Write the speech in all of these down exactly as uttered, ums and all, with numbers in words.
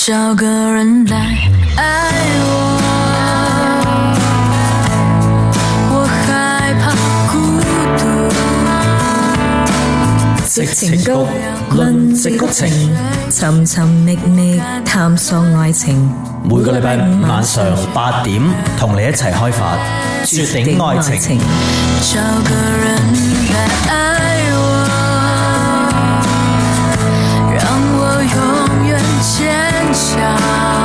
找个人来爱我，我害怕孤獨。 矽情谷，論矽谷情，尋尋覓覓探索愛情。 每個禮拜五晚上八點，同你一齊開發絕頂愛情。 找個人來愛我，讓我永遠堅強。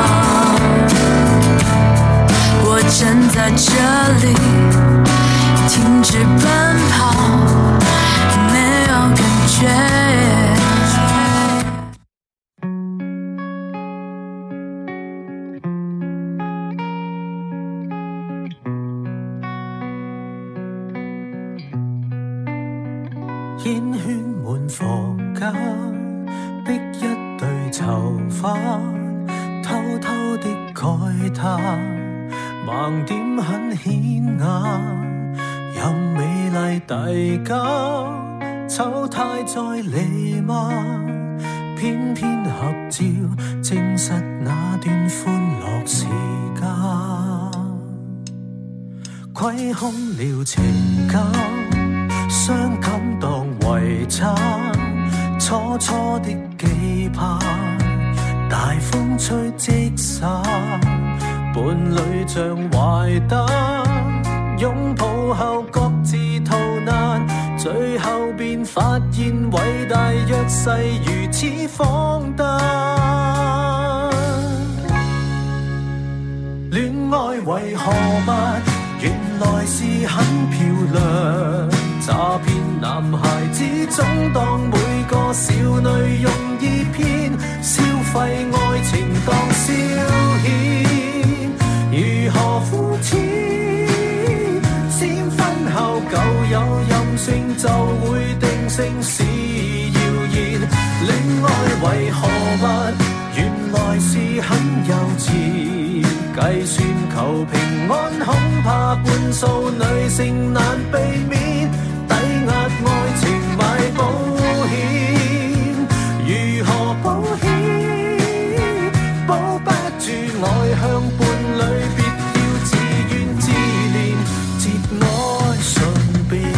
我站在這裡，停止奔跑，沒有感覺。 煙圈滿房間，逼一對囚犯，偷偷的慨嘆，盲點很顯眼，任美麗遞交，醜態再彌漫，偏偏合照證實那段歡樂時間，虧空了情感，傷感當遺產，初初的期盼，大風吹即散，伴侶像壞蛋，擁抱後各自逃難，最後便發現偉大約誓如此荒誕。戀愛為何物？原來是很漂亮。詐騙男孩子總當每個少女容易騙，消費愛情當消遣，如何膚淺？先婚後舊有任性就會定性是謠言。戀愛為何物？原來是很幼稚，計算求平安，恐怕半數女性難避免。抵押愛情買保險，如何保險？保不住愛向伴侶，別要自怨自憐，節哀順變。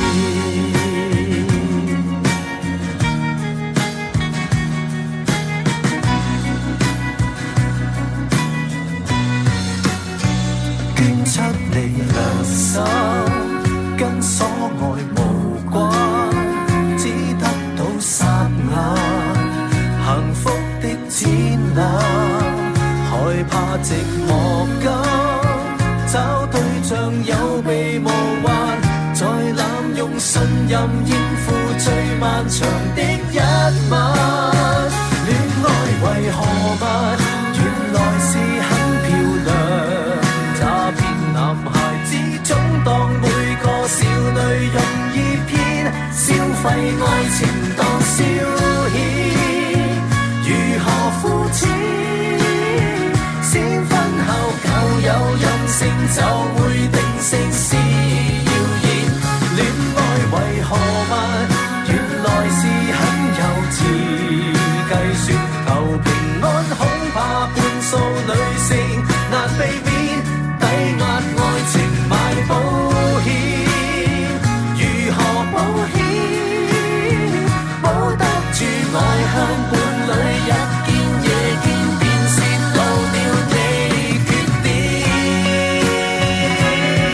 捐出你良心，跟所愛無關，只得到霎眼幸福的展覽，害怕寂寞感，找對象有備無患，在濫用信任應付最漫長的一晚。戀愛為何物？原來是很漂亮。詐騙男孩子總當每個少女容易騙，消費愛情當消遣，如何膚淺？先婚後舊有任性就會定性是謠言。戀愛為何物？原來是很幼稚，計算求平安，恐怕半數女性難避免。抵押愛情買保險，如何保險？保得住愛向伴侶，日見夜見便泄露了你缺點。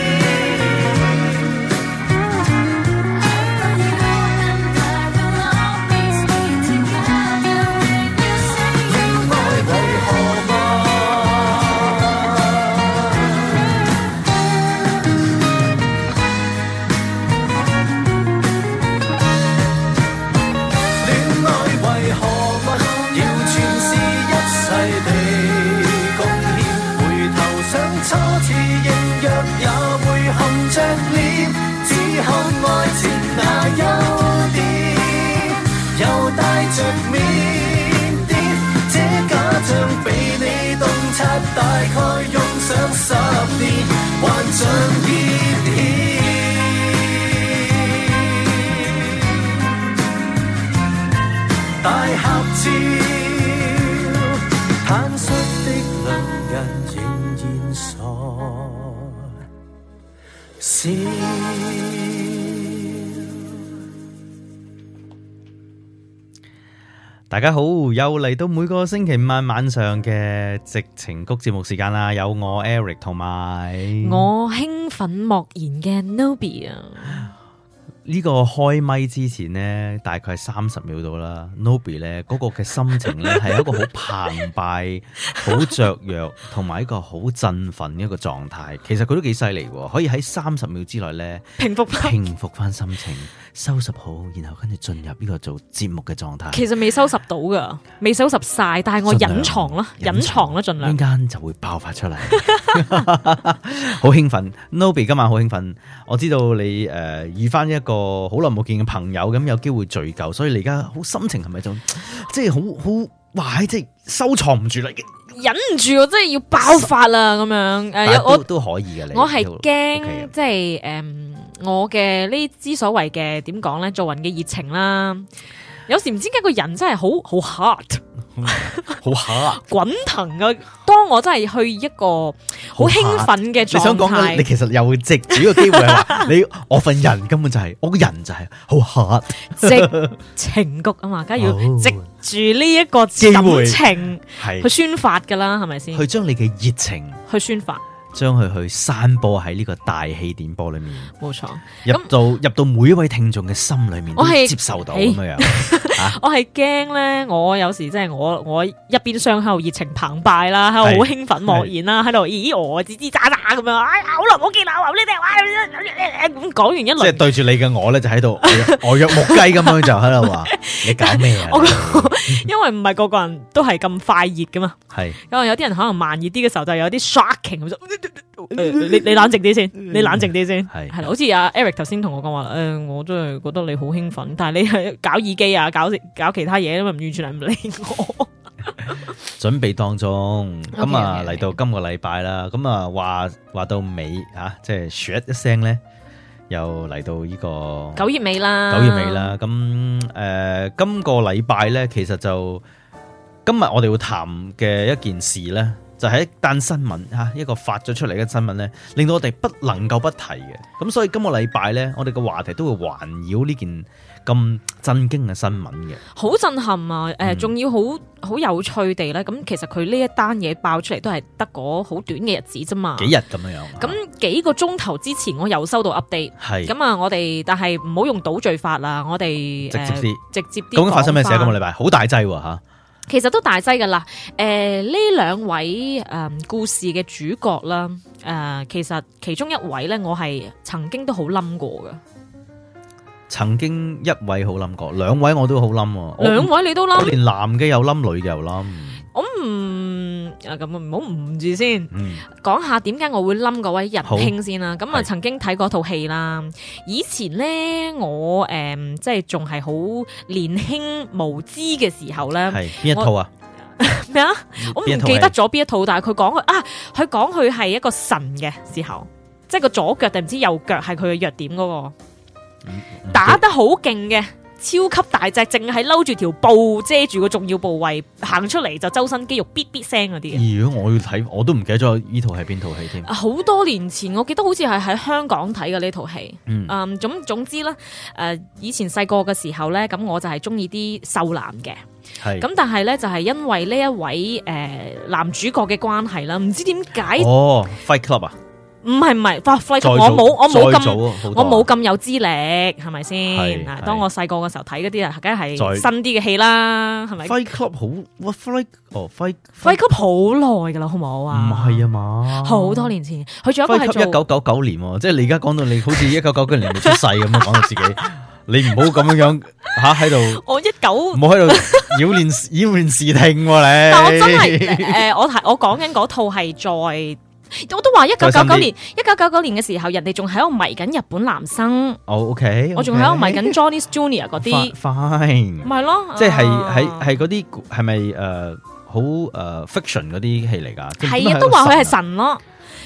大家好，又嚟到每個星期五晚晚上嘅矽情谷節目時間啦，有我 Eric 同埋我興奮莫言嘅 Nobby 啊！ 呢個開咪之前呢，大概三十秒到啦。Nobby 咧嗰個嘅心情咧係一個好澎湃、好雀躍，同埋一個好振奮嘅一個狀態。其實佢都幾犀利喎，可以喺三十秒之內咧平復平復翻心情，收拾好，然後跟住進入呢個做節目嘅狀態。 其實未收拾到噶，未收拾晒，但係我隱藏啦，隱藏啦，盡量。 陣間就會爆發出嚟，好興奮。Nobby 今晚好興奮，我知道你誒、呃、遇翻一個好耐冇見嘅朋友，咁有機會聚舊，所以你而家好心情係咪就即係好好哇？即係收藏唔住啦， 忍唔住，我真係要爆發啦咁樣。誒，我都可以嘅。你我係驚 okay 即係誒，我嘅呢之所謂嘅點講咧，做人嘅熱情啦，有時唔知點解個人真係好好 hard。 好嚇， 滾騰啊！當我真係去一個好興奮嘅狀態， 你想講你其實又藉住個機會係話你我份人根本就係、是、我個人就係好嚇， 矽情谷啊嘛，梗係要藉住呢一個感情去宣發噶啦，係咪先？ 去將你嘅熱情去宣發。 將佢去散播喺呢個大氣電波裏面，冇錯， 入到入到每一位聽眾嘅心裏面，我係接受到咁樣樣。 啊、我係驚咧，我有時即係我我一邊廂喺度熱情澎湃啦，喺度好興奮莫言啦，喺度咦我吱吱喳喳咁樣，哎呀好耐冇見啦，話呢啲咁講完一輪， 即係對住你嘅我咧就喺度呆若木雞咁樣就喺度話你搞咩啊？ 因為唔係個個人都係咁快熱噶嘛， 係， 因為有啲人可能慢熱啲嘅時候就有啲 shocking 咁就。你你冷靜啲先，你冷靜啲先，係係啦，好似阿 Eric 頭先同我講話，誒、呃，我真係覺得你好興奮，但係你係搞耳機啊，搞搞其他嘢，因為完全係唔理我。 準備當中，咁 okay, 啊 okay, 嚟到今個禮拜啦，咁啊話話到尾啊，即係唰一聲咧，又嚟到呢個九月尾啦， 九月尾啦，咁誒、呃，今個禮拜咧，其實就今日我哋會談嘅一件事咧。就係、是、一單新聞嚇，一個發咗出嚟嘅新聞咧，令到我哋不能夠不提嘅。咁所以今個禮拜咧，我哋嘅話題都會環繞呢件咁震驚嘅新聞嘅。 好震撼啊！誒、呃，仲、嗯、要好好有趣地咧，咁其實佢呢一單嘢爆出嚟都係得嗰好短嘅日子啫嘛， 幾日咁樣樣。 咁幾個鐘頭之前，我又收到 update。係。咁啊，我哋但係唔好用倒敘法啦，我哋直接啲、呃，直接啲。究竟發生咩事啊？今個禮拜好大劑喎嚇。其實都大劑噶啦，誒、呃，呢兩位誒、呃、故事嘅主角啦，誒、呃，其實其中一位咧，我係曾經都好冧過噶。曾經一位好冧過，兩位我都好冧。兩位你都冧？我連男嘅又冧，女嘅又冧。我唔啊咁唔好唔住先，講、嗯、下點解我會冧嗰位仁兄先啦。咁啊，曾經睇過套戲啦。以前咧，我誒、呃、即係仲係好年輕無知嘅時候咧。係邊一套啊？咩啊？我唔記得咗邊一套，但係佢講佢啊，佢講佢係一個神嘅時候，即係個左腳定唔知右腳係佢嘅弱點嗰、那個，嗯、打得好勁嘅。超級大隻，淨係摟住條布遮住個重要部位，行出嚟就周身肌肉咇咇聲嗰啲。如果我要睇，我都唔記得咗呢套係邊套戲添。好多年前，我記得好似係喺香港睇嘅呢套戲。嗯，嗯總總之啦，誒、呃，以前細個嘅時候咧，咁我就係中意啲瘦男嘅。係。咁但係咧，就係、是、因為呢一位誒、呃、男主角嘅關係啦，唔知點解。哦 ，Fight Club 啊。唔係唔係，我冇我冇咁我冇咁有資歷，係咪先？當我細個嘅時候睇嗰啲啊，梗係新啲嘅戲啦，係咪 ？Fight Club 好，哇 Fight 哦 Fight Fight Club 好耐噶啦，好唔好啊？唔係啊嘛，好多年前，佢仲有一個係做一九九九年，即係你而家講到你好似一九九九年未出世咁樣講到自己，你唔好咁樣樣吓喺度。我一九唔好喺度擾亂擾亂視聽，你。但我真係誒，我係我講緊嗰套係在。我都話一九九九年，一九九九年嘅時候，人哋仲喺度迷緊日本男生。哦 ，OK，我仲喺度迷緊 Johnny Junior 嗰啲。Fine，咪咯，即係係係嗰啲係咪誒好誒 fiction 嗰啲戲嚟噶？係啊，都話佢係神咯。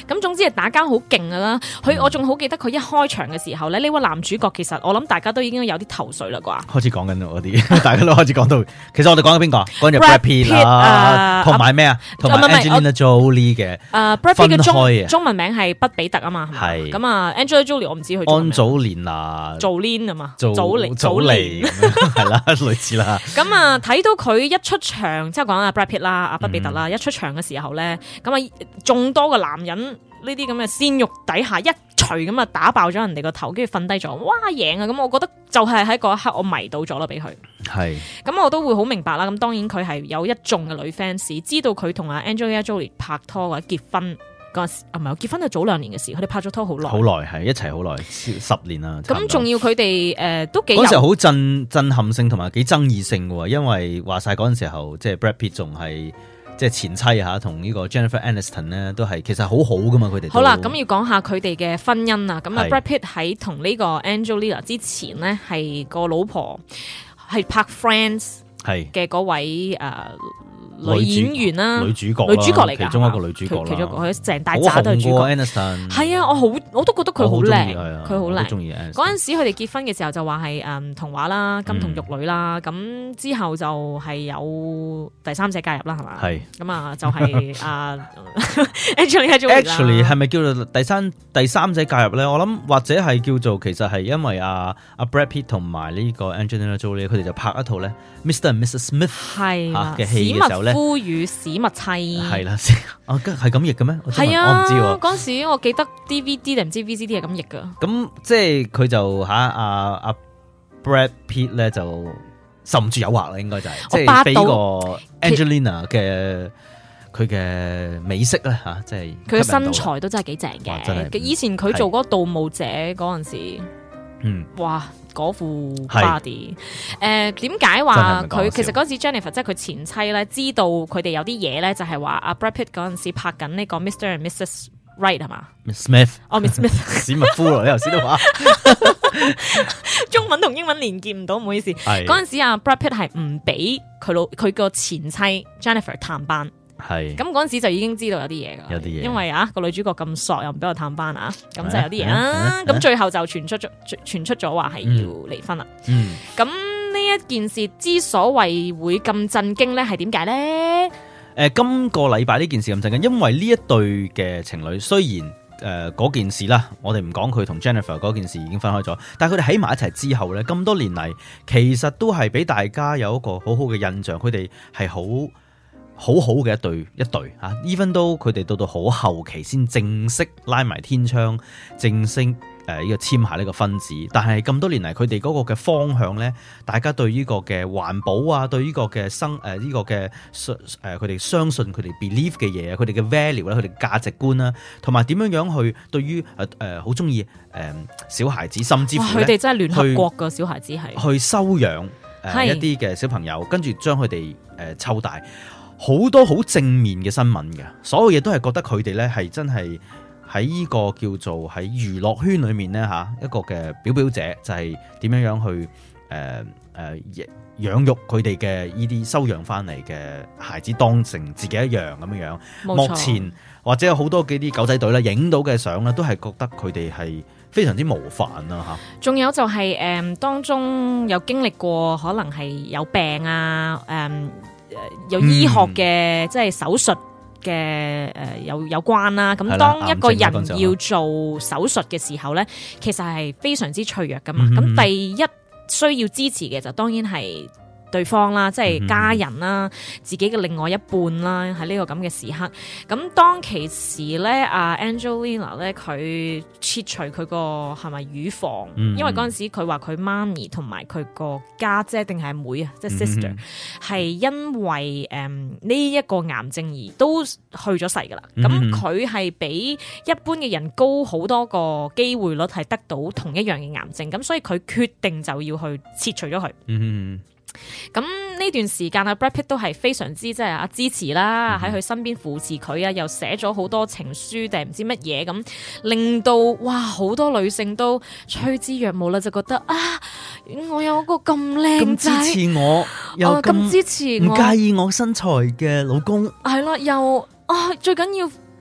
咁總之係打交好勁噶啦。佢、嗯、我仲好記得佢一開場嘅時候咧，呢位男主角其實我諗大家都已經有啲頭緒啦啩。 開始講緊嗰啲，大家都開始講到。其實我哋講緊邊個？講緊 Brad Pitt 啦，同埋咩啊？同埋 Angelina Jolie 嘅。誒 ，Brad Pitt 嘅中中文名係畢比特啊嘛。係。咁啊 ，Angelina Jolie 我唔知佢。安祖蓮娜。做 Lin 啊嘛。做祖蓮。祖蓮。 係啦，類似啦。 咁啊，睇到佢一出場，即係講阿 Brad Pitt 啦，阿畢比特啦，一出場嘅時候咧，咁啊，眾多嘅男人呢啲咁嘅鮮肉底下一錘咁啊打爆咗人哋個頭，跟住瞓低咗，哇贏啊！咁我覺得就係喺嗰一刻我迷倒咗啦，俾佢。係。咁我都會好明白啦。咁當然佢係有一眾嘅女 fans 知道佢同阿 Angelina Jolie 拍拖或者結婚嗰陣時，啊唔係結婚係早兩年嘅事，佢哋拍咗拖好耐。好耐係一齊好耐，十年啦。咁仲要佢哋誒都幾嗰時候好震震撼性同埋幾爭議性嘅喎，因為話晒嗰陣時候即係 Brad Pitt 仲係。即係前妻嚇，同呢個 Jennifer Aniston 咧都係其實好好噶嘛，佢哋。好啦，咁要講下佢哋嘅婚姻啊。咁啊 Brad Pitt 喺同呢個 Angelina 之前咧係個老婆係拍 Friends 嘅嗰位誒。女演員啦，女主角，女主角嚟㗎，其中一個女主角啦，其中一個佢成大紮都係主角。係啊，我好我都覺得佢好靚，佢好靚。嗰陣時佢哋結婚嘅時候就話係誒童話啦，金童玉女啦，咁、嗯、之後就係有第三者介入啦，係嘛？係。咁啊，就係啊 Angelina Jolie 啦。Actually 係咪叫做第三第三者介入咧？我諗或者係叫做其實係因為阿阿 Brad Pitt 同埋呢個 Angelina Jolie 佢哋就拍一套咧 Mister and Missus Smith 係嘅戲嘅時候咧。夫與史密妻係啦，啊，係咁譯嘅咩？係啊，我唔知喎。嗰陣時我記得 D V D 定唔知 V C D 係咁譯噶。咁即係佢就吓阿阿 Brad Pitt 咧就受唔住誘惑啦，應該就係即係俾個 Angelina 嘅佢嘅美色咧吓，即係佢嘅身材都真係幾正嘅。以前佢做嗰個盜墓者嗰陣時，嗯，哇！嗰副 body，誒點解話佢其實嗰陣時 Jennifer 即係佢前妻咧，知道佢哋有啲嘢咧，就係話阿 Brad Pitt 嗰陣時拍緊呢個 Mister and Missus Right 係嘛 ？Miss Smith，哦 Miss Smith， 史密夫咯，你頭先都話中文同英文連結唔到，唔好意思。嗰陣時阿 Brad Pitt 係唔俾佢老佢個前妻 Jennifer 探班。係咁嗰陣時就已經知道有啲嘢噶，有啲嘢，因為啊個女主角咁索又唔俾我探班啊，咁就有啲嘢啦。咁最後就傳出咗傳出咗話係要離婚啦。嗯，咁呢一件事之所謂會咁震驚咧，係點解咧？誒、呃，今個禮拜呢件事咁震驚，因為呢一對嘅情侶雖然誒嗰、呃、件事啦，我哋唔講佢同 Jennifer 嗰件事已經分開咗，但係佢哋喺埋一齊之後咧，咁多年嚟其實都係俾大家有一個好好嘅印象，佢哋係好。好好嘅一對一對吓 even 都佢哋到到好後期先正式拉埋天窗，正式誒呢個簽下呢個婚紙。但係咁多年嚟，佢哋嗰個嘅方向咧，大家對呢個嘅環保啊，對呢個嘅生誒呢、呃這個嘅誒佢哋相信佢哋 believe 嘅嘢啊，佢哋嘅 value 啦，佢哋價值觀啦，同埋點樣樣去對於誒誒好中意誒小孩子，甚至乎佢哋真係聯合國嘅小孩子係去收養誒、呃、一啲嘅小朋友，跟住將佢哋誒湊大。好多好正面嘅新聞嘅，所有嘢都係覺得佢哋咧係真係喺呢個叫做喺娛樂圈裏面咧吓一個嘅表表者，就係、是、點樣樣去誒誒養育佢哋嘅呢啲收養翻嚟嘅孩子，當成自己一樣咁樣樣。目前或者有好多幾啲狗仔隊咧影到嘅相咧，都係覺得佢哋係非常之模範啦吓。仲有就係、是、誒、呃、當中有經歷過可能係有病啊誒。呃有醫學嘅、嗯、即係手術嘅誒有有關啦，咁當一個人要做手術嘅時候咧，其實係非常之脆弱噶嘛。咁、嗯、第一需要支持嘅就當然係對方啦，即係家人啦、嗯，自己嘅另外一半啦，喺呢個咁嘅時刻。咁當其時咧，阿 Angelina 咧佢切除佢個係咪乳房？嗯、因為嗰陣時佢話佢媽咪同埋佢個家姐定係妹啊，即係 sister，係、嗯、因為誒呢一個癌症而都去咗世噶啦。咁佢係比一般嘅人高好多個機會率係得到同一樣嘅癌症，咁所以佢決定就要去切除咗佢。嗯。咁呢段時間啊 Brad Pitt 都係非常之即係啊支持啦，喺、嗯、佢身邊扶持佢啊，又寫咗好多情書定唔知乜嘢咁，令到哇好多女性都趨之若鶩啦，就覺得啊，我有個咁靚仔，咁支持我，又咁支持我，唔介意我身材嘅老公，係啦，又啊最緊要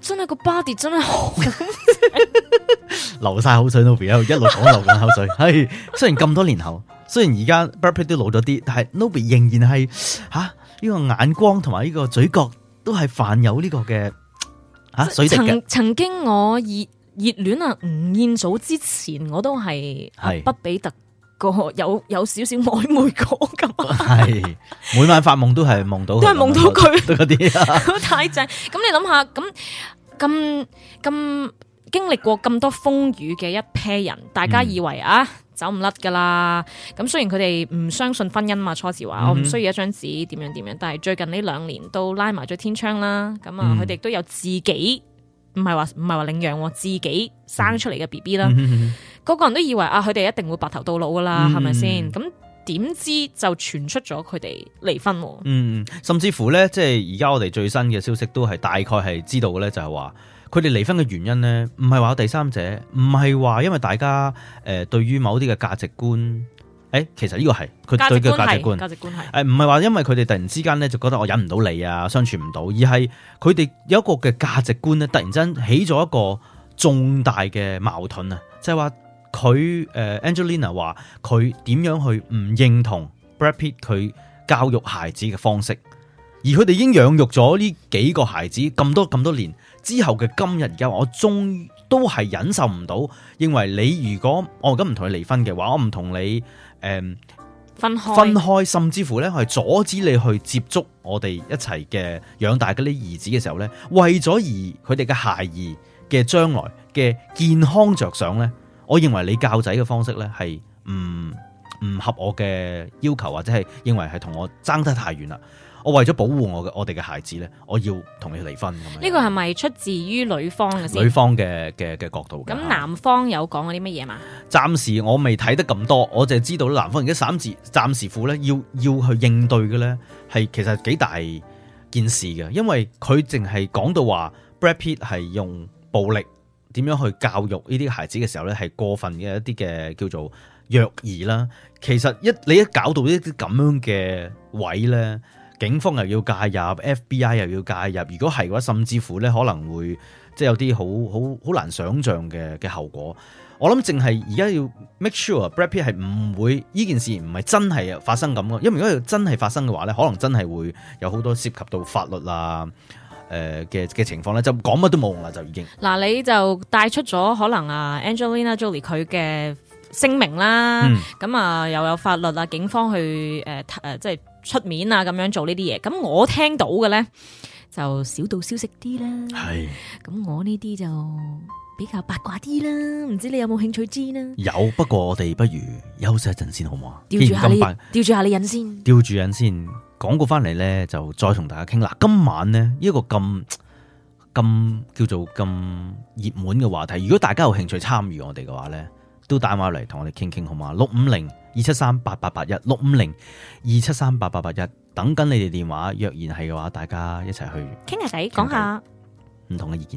真係個 body 真係好流晒口水 ，Nobby 一路講流緊口水。係雖然咁多年後，雖然而家 Brad Pitt 都老咗啲，但係 Nobby 仍然係吓呢個眼光同埋呢個嘴角都係泛有呢個嘅吓、啊、水滴嘅。 曾曾經我熱熱戀啊吳彥祖之前，我都係畢比特個有有少少曖昧過咁。 係每晚發夢都係夢到，都係夢到佢嗰啲， 太正。咁你諗下，咁咁咁經歷過咁多風雨嘅一批人，大家以為、嗯、啊走唔甩噶啦。咁雖然佢哋唔相信婚姻嘛，初時話、嗯、我唔需要一張紙點樣點樣，但係最近呢兩年都拉埋咗天窗啦。咁啊，佢哋都有自己。唔係話唔係話領養，自己生出嚟嘅 B B 啦，嗯、個個人都以為啊，佢哋一定會白頭到老噶啦，係咪先？咁點知就傳出咗佢哋離婚。 嗯，甚至乎咧，即係而家我哋最新嘅消息都係大概係知道嘅咧，就係話佢哋離婚嘅原因咧，唔係話有第三者，唔係話因為大家誒、呃、對於某啲嘅價值觀。誒，其實呢個係佢對嘅價值觀，價值觀係誒，唔係話因為佢哋突然之間咧就覺得我忍唔到你啊，相處唔到，而係佢哋有一個嘅價值觀咧，突然間起咗一個重大嘅矛盾啊，就係話佢誒 Angelina 話佢點樣去唔認同 Brad Pitt 佢教育孩子嘅方式，而佢哋已經養育咗呢幾個孩子咁多咁多年之後嘅今日，而家我終於都係忍受唔到，認為你如果我而家唔同你離婚嘅話，我唔同你。誒、嗯， 分開， 分開，甚至乎咧係阻止你去接觸我哋一齊嘅養大嗰啲兒子嘅時候咧，為咗而佢哋嘅孩兒嘅將來嘅健康着想咧，我認為你教仔嘅方式咧係唔唔合我嘅要求，或者係認為係同我爭得太遠啦。我為咗保護我嘅我哋嘅孩子咧，我要同你離婚咁樣。呢個係咪出自於女方嘅先？ 女方嘅嘅嘅角度。咁男方有講過啲乜嘢嘛？ 暫時我未睇得咁多，我就係知道男方而家暫時暫時乎咧，要要去應對嘅咧，係其實幾大件事嘅，因為佢淨係講到話 Brad Pitt 係用暴力點樣去教育呢啲孩子嘅時候咧，係過分嘅一啲嘅叫做虐兒啦。其實一你一搞到呢啲咁樣嘅位咧。警方又要介入 ，F B I 又要介入。如果係嘅話，甚至乎咧可能會即係有啲好好好難想像嘅嘅後果。我諗淨係而家要 make sure Brad Pitt 係唔會呢件事唔係真係發生咁咯。因為如果真係發生嘅話咧，可能真係會有好多涉及到法律啊誒嘅嘅情況咧，就講乜都冇用啦，就已經。 嗱，你就帶出咗可能啊 Angelina Jolie 佢嘅聲明啦，咁、嗯、啊又有法律啊，警方去誒誒、呃、即係。出面啊，咁樣做呢啲嘢，咁我聽到嘅咧就小道消息啲啦。係，咁我呢啲就比較八卦啲啦，唔知你有冇興趣知呢？ 有，不過我哋不如休息一陣先好唔好啊？ 吊住下你，吊住下你癮先， 吊住癮先。廣告翻嚟咧，就再同大家傾啦。今晚呢，呢、這個咁咁叫做咁熱門嘅話題，如果大家有興趣參與我哋嘅話咧，都打電話嚟同我哋傾傾好嘛？六五零二七三八八八一，六五零二七三八八八一，等緊你哋電話。若然係嘅話，大家一齊去傾下偈，講下唔同嘅意見。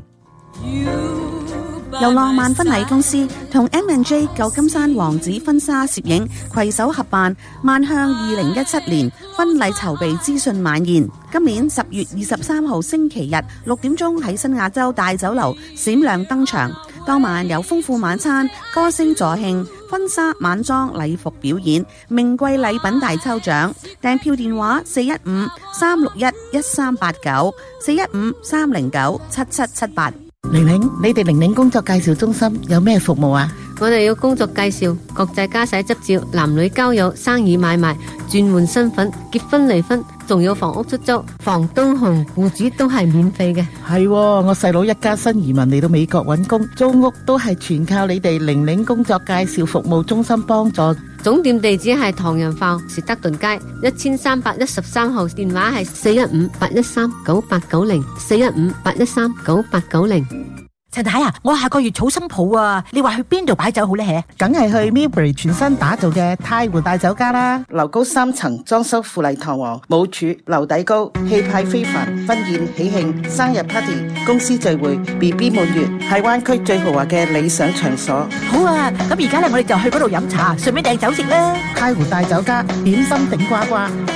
由浪漫婚禮公司同 M and J 舊金山王子婚紗攝影攜手合辦，邁向二零一七年婚禮籌備資訊晚宴。今年十月二十三號星期日六點鐘喺新亞洲大酒樓閃亮登場。當晚有豐富晚餐、歌聲助興、婚紗晚裝禮服表演、名貴禮品大抽獎。訂票電話四一五三六一一三八九，四一五三零九七七七八。 玲玲，你哋玲玲工作介紹中心有咩服務啊？ 我哋有工作介紹、國際家洗執照、男女交友、生意買賣、轉換身份、結婚離婚，仲有房屋出租，房東同戶主都係免費嘅。 係，我細佬一家新移民嚟到美國揾工，租屋都係全靠你哋玲玲工作介紹服務中心幫助。 總店地址係唐人坊士德頓街一千三百一十三號，電話係四一五八一三九八九零，四一五八一三九八九零。 陳太啊，我下個月娶新抱啊，你話去邊度擺酒好呢？ 梗係去 Millbury 全新打造嘅太湖大酒家啦，樓高三層，裝修富麗堂皇，冇柱，樓底高，氣派非凡，婚宴喜慶、生日 party、公司聚會、B B 滿月，係灣區最豪華嘅理想場所。 好啊，咁而家咧我哋就去嗰度飲茶，順便訂酒食啦。 太湖大酒家點心頂呱呱。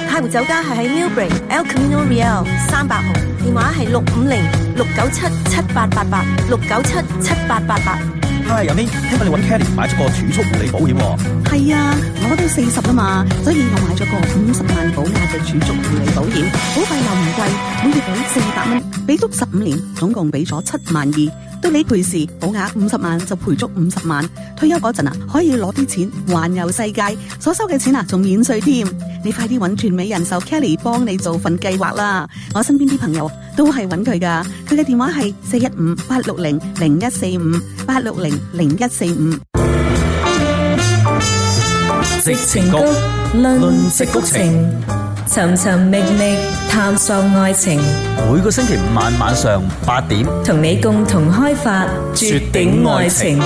太湖酒家係喺 Millbrae El Camino Real 三百號，電話係六五零六九七七八八八六九七七八八八。 係阿 May，聽講你揾 Kelly 買咗個儲蓄護理保險喎。 係啊，我都四十啦嘛，所以我買咗個五十萬保額嘅儲蓄護理保險，保費又唔貴，每月俾四百蚊，俾足十五年，總共俾咗七萬二。到理賠時，保額五十萬就賠足五十萬。退休嗰陣啊，可以攞啲錢環遊世界，所收嘅錢啊仲免稅添。你快啲揾全美人壽 Kelly 幫你做份計劃啦！我身邊啲朋友都係揾佢噶，佢嘅電話係四一五八六零零一四五八六零零一四五。 矽情谷論矽谷情，尋尋覓覓探索愛情。 每個星期五晚晚上八點， 同你共同開發絕頂愛情。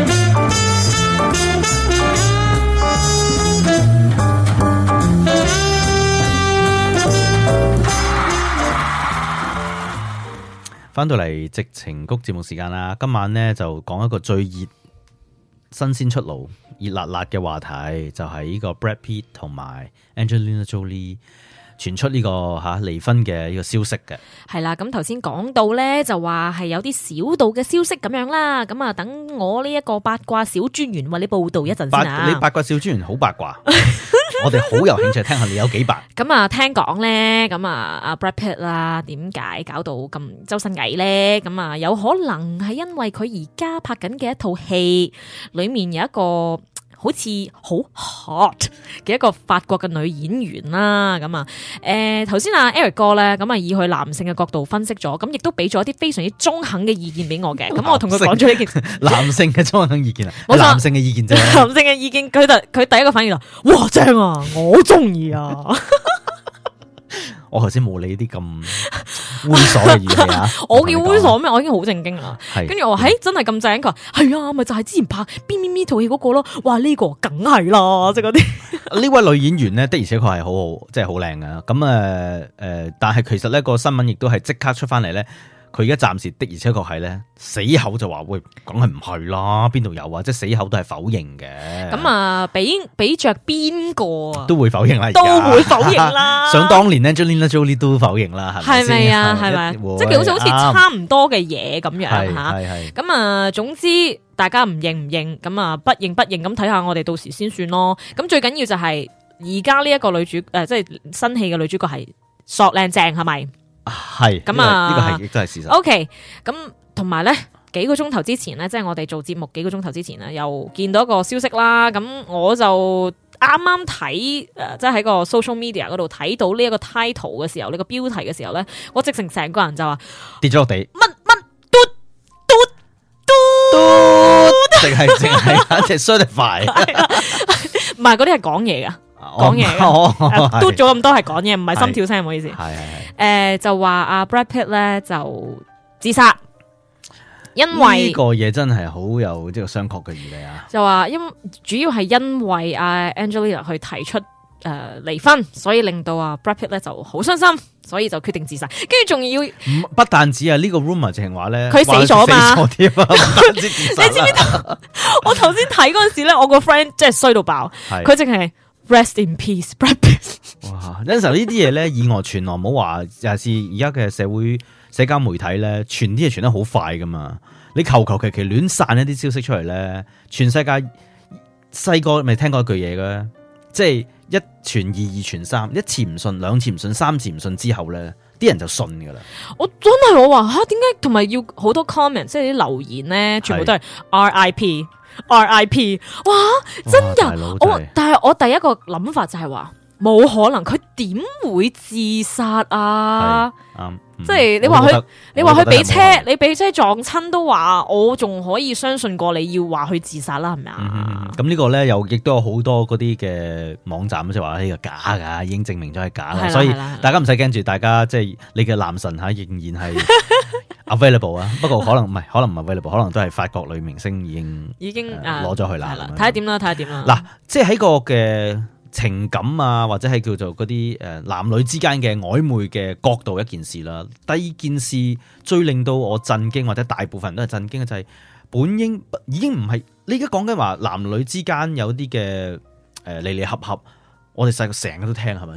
翻到嚟矽情谷節目時間啦，今晚呢就講一個最熱、新鮮出爐、熱辣辣嘅話題，就係、是、呢個 Brad Pitt 同埋 Angelina Jolie 傳出呢個吓離婚嘅呢個消息嘅。 係啦，咁頭先講到咧，就話係有啲小道嘅消息咁樣啦。咁啊，等我呢一個八卦小專員為你報道一陣先啊。 你八卦小專員好八卦。我哋好有興趣聽下你有幾白。 咁啊，聽講咧，咁啊，阿 Brad Pitt 啦，點解搞到咁周身蟻咧？咁啊，有可能係因為佢而家拍緊嘅一套戲裏面有一個好似好 hot 嘅一個法國嘅女演員啦。咁啊，誒，頭先阿 Eric 哥咧，咁啊，以佢男性嘅角度分析咗，咁亦都俾咗一啲非常之中肯嘅意見俾我嘅。咁我同佢講咗呢件男性嘅中肯意見啊，冇錯，男性嘅意見啫。 男性嘅意見，佢就佢第一個反應就，哇，正啊，我中意啊！ 我頭先冇理啲咁猥瑣嘅語氣啊！ 我叫猥瑣咩？我已經好正經啦。跟住我話，嘿，真係咁正？佢話係啊，咪就係、是、之前拍邊邊邊套戲嗰個咯。哇，呢、這個梗係啦，即係嗰啲。呢位女演員咧，的而且確係好好，即係好靚啊。咁誒誒，但係其實呢個新聞亦都係即刻出翻嚟咧。佢而家暫時的而且確係咧，死口就話喂，梗係唔係啦，邊度有啊？即係死口都係否認嘅。 咁啊，俾俾着邊個啊？ 都會否認啦， 都會否認啦。 想當年咧 Angelina Jolie 都否認啦，係咪係咪啊？係咪？即係好似好似差唔多嘅嘢咁樣吓。咁啊，總之大家唔認唔認，咁啊不認不認，咁睇下我哋到時先算咯。咁最緊要就係而家呢一個女主誒、呃，即係新戲嘅女主角係索靚正，係咪？ 係咁啊！呢個係亦都係事實。 O K， 咁同埋咧，幾個鐘頭之前咧，即係我哋做節目幾個鐘頭之前咧，又見到一個消息啦。咁我就啱啱睇誒，即係喺個 social media 嗰度睇到呢一個 title 嘅時候，呢、呢個標題嘅時候咧，我直成成個人就話跌咗落地， 乜乜嘟嘟嘟， 淨係淨係只 certify， 唔係嗰啲係講嘢噶。講嘢嘅，嘟咗咁多係講嘢，唔係心跳聲，唔好意思。係係係，誒就話阿 Brad Pitt 咧就自殺，因為呢個嘢真係好有即係商榷嘅餘地啊。 就話因主要係因為阿 Angelina 去提出誒離婚，所以令到阿 Brad Pitt 咧就好傷心，所以就決定自殺。跟住仲要不但止啊，呢個 rumor 淨係話咧， 佢死咗嘛？ 死咗添啊！ 你知唔知？我頭先睇嗰陣時咧，我個 friend 真係衰到爆，佢淨係。Rest in peace, Brad Pitt。 哇！有陣時候呢啲嘢咧，以訛傳訛，唔好話，尤其是而家嘅社會社交媒體咧，傳啲嘢傳得好快噶嘛。你求求其其亂散一啲消息出嚟咧，全世界細個咪聽過一句嘢嘅，即係一傳二，二傳三，一次唔信，兩次唔信，三次唔信之後咧，啲人就信噶啦。 我真係我話吓，點解同埋要好多 comment， 即係啲留言咧，全部都係 R I P。R I P 哇真噶，我但係我第一個諗法就係話冇可能，佢點會自殺啊？ 嗯、 即係你話佢，你話佢俾車，你俾車撞親都話，我仲可以相信過你要話佢自殺啦，係咪啊？ 咁、嗯、呢個咧又亦都有好多嗰啲嘅網站即係話呢個假噶，已經證明咗係假啦，所以大家唔使驚住，大家即係你嘅男神吓仍然係。available 啊，不過可能唔係，可能唔係 available，可能都係法國女明星已經已經攞咗去啦。 睇下點啦，睇下點啦。 嗱，即係喺個嘅情感啊，或者係叫做嗰啲誒男女之間嘅曖昧嘅角度一件事啦。第二件事最令到我震驚，或者大部分人都係震驚嘅就係、是、本應已經唔係你而家講緊話男女之間有啲嘅誒離離合合，我哋細個成日都聽係咪先？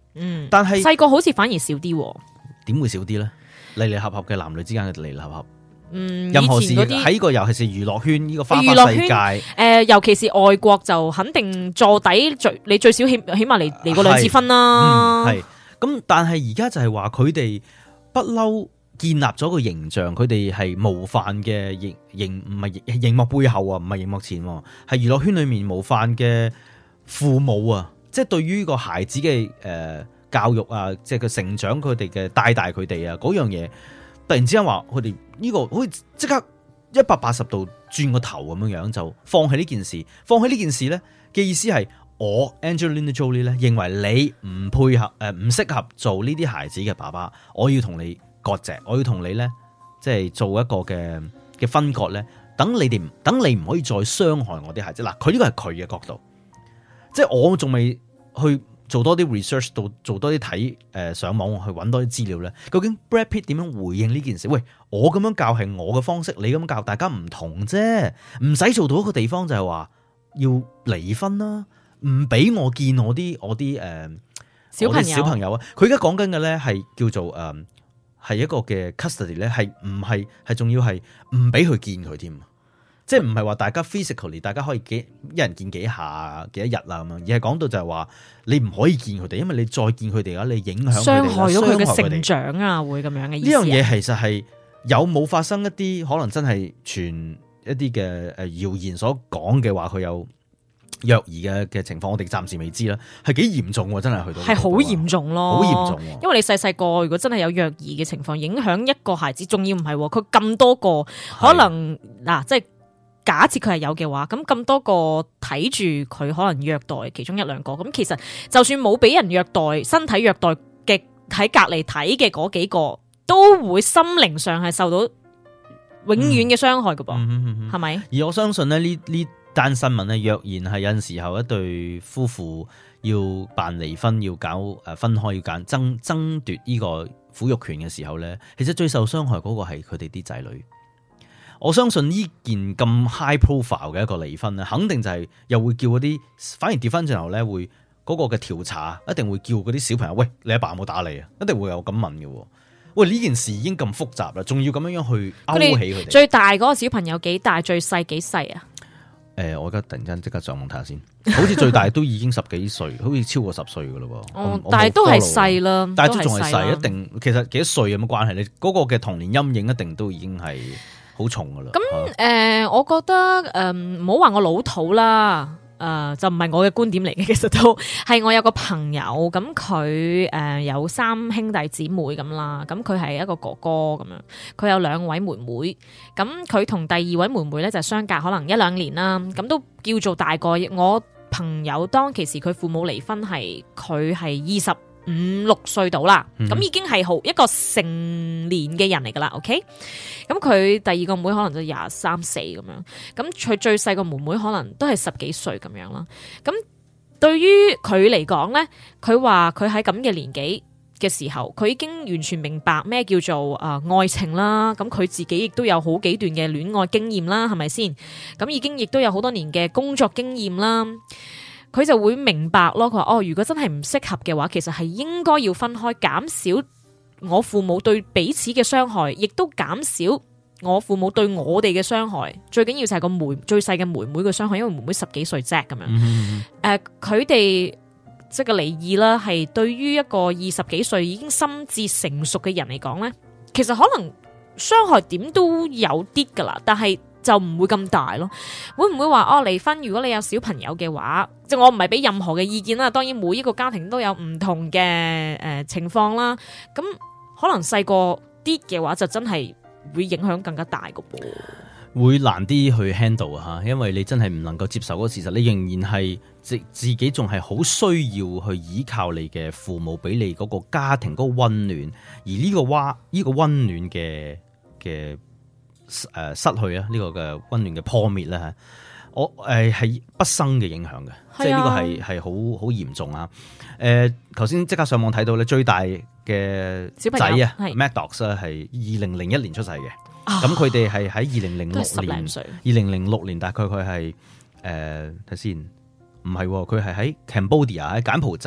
嗯， 但係細個好似反而少啲， 點會少啲咧？離離合合嘅男女之間嘅離離合合。 嗯， 任何事喺個尤其是娛樂圈呢個花花世界，誒、 呃，尤其是外國就肯定坐底最你最少起起碼嚟嚟過兩次婚啦。 係咁、嗯，但係而家就係話佢哋不嬲建立咗個形象，佢哋係模範嘅熒熒唔係熒幕背後啊，唔係熒幕前，係娛樂圈裏面模範嘅父母啊，即係對於個孩子嘅誒、呃、教育啊，即係佢成長佢哋嘅帶大佢哋啊嗰樣嘢。突然之間話佢哋呢個好似即刻一百八十度轉個頭咁樣樣，就放棄呢件事，放棄呢件事咧嘅意思係我 Angelina Jolie 咧認為你唔配合誒唔適合做呢啲孩子嘅爸爸，我要同你割席，我要同你咧即係做一個嘅嘅分割咧，等你哋等你唔可以再傷害我啲孩子。嗱，佢呢個係佢嘅角度，即係我仲未去。做多啲 research 到做多啲睇誒上網去揾多啲資料咧，究竟 Brad Pitt 點樣回應呢件事？喂，我咁樣教係我嘅方式，你咁教大家唔同啫，唔使做到一個地方就係話要離婚啦，唔俾我見我啲我啲誒、呃、 小朋友小朋友啊！佢而家講緊嘅咧係叫做誒係、呃、一個嘅 custody 咧，係唔係係仲要係唔俾佢見佢添。即係唔係話大家 physically 大家可以幾一人見幾下幾一日啦咁樣，而係講到就係話你唔可以見佢哋，因為你再見佢哋啊，你影響傷害咗佢嘅成長啊，會咁樣嘅意思。 呢樣嘢其實係有冇發生一啲可能真係傳一啲嘅誒謠言所講嘅話，佢有虐兒嘅嘅情況，我哋暫時未知啦。係幾嚴重喎，真係去到係好嚴重咯， 好嚴重。 因為你細細個如果真係有虐兒嘅情況，影響一個孩子，仲要唔係佢咁多個，可能嗱即係。假設佢係有嘅話，咁咁多個睇住佢可能虐待其中一兩個，咁其實就算冇俾人虐待、身體虐待嘅喺隔離睇嘅嗰幾個，都會心靈上係受到永遠嘅傷害㗎噃，係、嗯、咪？ 而我相信咧，呢呢單新聞咧，若然係有陣時候一對夫婦要辦離婚、要搞誒分開、要揀爭爭奪呢個撫育權嘅時候咧，其實最受傷害嗰個係佢哋啲仔女。我相信呢件咁 high profile 嘅一個離婚咧，肯定就係又會叫嗰啲，反而調翻轉頭咧，會嗰個嘅調查一定會叫嗰啲小朋友，喂，你阿爸有冇打你啊？一定會有咁問嘅。喂，呢件事已經咁複雜啦，仲要咁樣樣去勾起佢哋。 最大嗰個小朋友幾大？最細幾細啊？ 誒、呃，我而家突然間即刻上網睇下先，好似最大都已經十幾歲，好似超過十歲噶咯。 哦，但係都係細啦， 但係都仲係細，一定其實幾多歲有乜關係？你嗰個嘅童年陰影一定都已經係。好重噶啦！ 咁誒、呃，我覺得誒，唔好話我老土啦，誒、呃，就唔係我嘅觀點嚟嘅，其實都係我有個朋友，咁佢誒有三兄弟姊妹咁啦，咁佢係一個哥哥咁樣，佢有兩位妹妹，咁佢同第二位妹妹咧就相隔可能一兩年啦，咁都叫做大個。我朋友當其時佢父母離婚係佢係二十五六歲到啦，咁、嗯、已經係好一個成年嘅人嚟噶啦 ，OK？ 咁佢第二個妹可能就廿三四咁樣，咁佢最細個妹妹可能都係十幾歲咁樣啦。咁對於佢嚟講咧，佢話佢喺咁嘅年紀嘅時候，佢已經完全明白咩叫做啊、呃、愛情啦。咁佢自己亦都有好幾段嘅戀愛經驗啦，係咪先？咁已經亦都有好多年嘅工作經驗啦。佢就會明白咯，佢話哦，如果真係唔適合嘅話，其實係應該要分開，減少我父母對彼此嘅傷害，亦都減少我父母對我哋嘅傷害。最緊要就係個妹最細嘅妹妹嘅傷害，因為妹妹十幾歲啫咁樣。誒、嗯，佢哋即係個離異啦，係對於一個二十幾歲已經心智成熟嘅人嚟講咧，其實可能傷害點都有啲噶啦，但係就唔會咁大咯。會唔會話哦離婚？如果你有小朋友嘅話，即係我唔係俾任何嘅意見啦。當然每一個家庭都有唔同嘅誒、呃、情況啦。咁可能細個啲嘅話，就真係會影響更加大個噃。 會難啲去 handle 吓，因為你真係唔能夠接受嗰個事實，你仍然係自自己仲係好需要去依靠你嘅父母俾你嗰個家庭嗰個溫暖，而呢個娃呢、這個溫暖嘅嘅。誒、呃，失去啊！呢、這個嘅溫暖嘅破滅咧，吓我誒係畢生嘅影響嘅，即係呢個係係好好嚴重啊！誒、呃，頭先即刻上網睇到咧，最大嘅仔啊 ，Maddox 啊，係二零零一年出世嘅，咁佢哋係喺二零零六年，二零零六年大概佢係誒睇先，唔係佢係喺 Cambodia 喺柬埔寨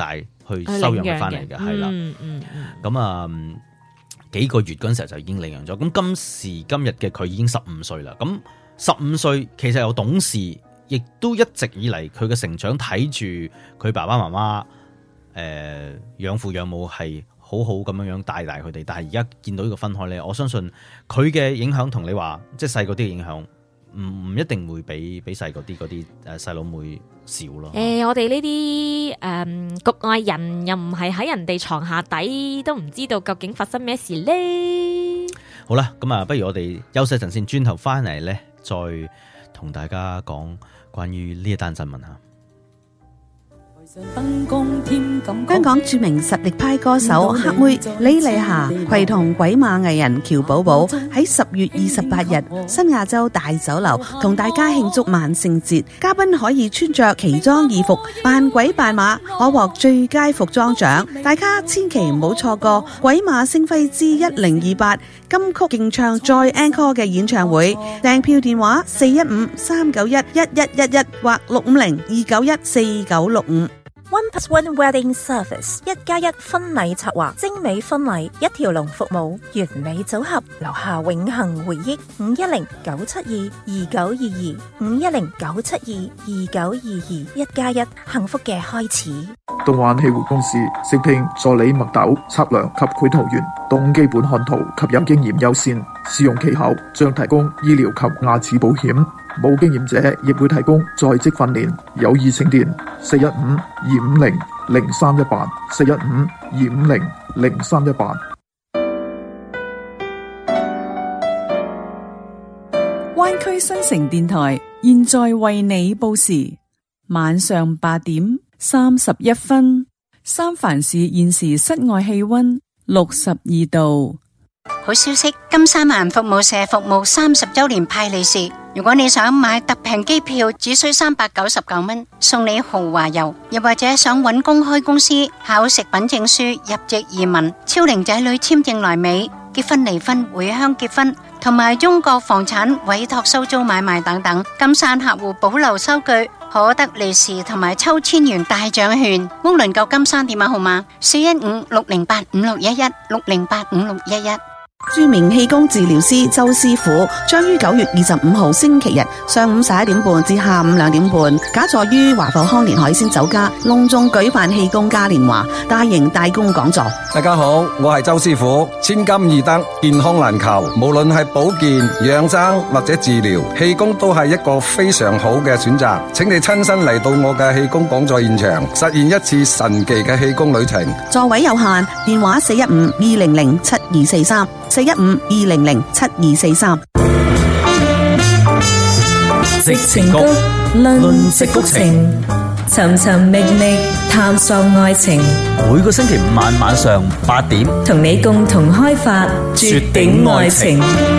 去收養佢翻嚟嘅，係啦。 嗯嗯咁啊、嗯、幾個月嗰陣時候就已經領養咗。咁今時今日嘅佢已經十五歲啦。咁十五歲其實有懂事，亦都一直以嚟佢嘅成長睇住佢爸爸媽媽誒養父養母係好好咁樣樣帶大佢哋。但係而家見到呢個分開咧，我相信佢嘅影響同你話即係細個啲嘅影響。唔唔一定會比比細嗰啲嗰啲誒細佬妹少咯。 誒、欸，我哋呢啲誒局外人又唔係喺人哋床下底，都唔知道究竟發生咩事咧。 好啦，咁啊，不如我哋休息一陣先，轉頭翻嚟咧，再同大家講關於呢一單新聞嚇。 香港著名實力派歌手黑妹李麗霞攜同鬼馬藝人喬寶寶喺十月二十八日新亞洲大酒樓同大家慶祝萬聖節，嘉賓可以穿着奇裝異服扮鬼扮馬，可獲最佳服裝獎。大家千祈唔好錯過鬼馬星輝之一零二八金曲競唱再 Encore 嘅演唱會。訂票電話四一五三九一一一一一或六五零二九一四九六五。 One plus one wedding service， 一加一婚禮策劃，精美婚禮一條龍服務，完美組合，留下永恆回憶。五一零九七二二九二二，五一零九七二二九二二，一加一幸福嘅開始。 東灣汽匯公司直聘助理麥豆測量及繪圖員，動基本看圖及有經驗優先，試用期後將提供醫療及牙齒保險。冇經驗者亦會提供在職訓練，有意請電四一五二五零零三一八，四一五二五零零三一八。 灣區新城電台現在為你報時，晚上八點三十一分。三藩市現時室外氣溫六十二度。 好消息，金山萬服務社服務三十周年派利是，如果你想買特平機票，只需三百九十九蚊，送你豪華遊；又或者想揾工開公司、考食品證書、入籍移民、超齡仔女簽證來美、結婚離婚、回鄉結婚，同埋中國房產委託收租買賣等等，金山客戶保留收據，可得利是同埋抽千元大獎券。屋倫購金山電話號碼四一五六零八五六一一六零八五六一一。 著名氣功治療師周師傅將於九月二十五號星期日上午十一點半至下午兩點半，假座於華富康年海鮮酒家隆重舉辦氣功嘉年華大型大功講座。 大家好，我係周師傅。千金易得，健康難求，無論係保健、養生或者治療，氣功都係一個非常好嘅選擇。請你親身嚟到我嘅氣功講座現場，實現一次神奇嘅氣功旅程。 座位有限，電話四一五二零零七二四三。四一五二零零七二四三。 矽情谷論矽谷情，尋尋覓覓探索愛情。 每個星期五晚晚上八點， 同你共同開發絕頂愛情。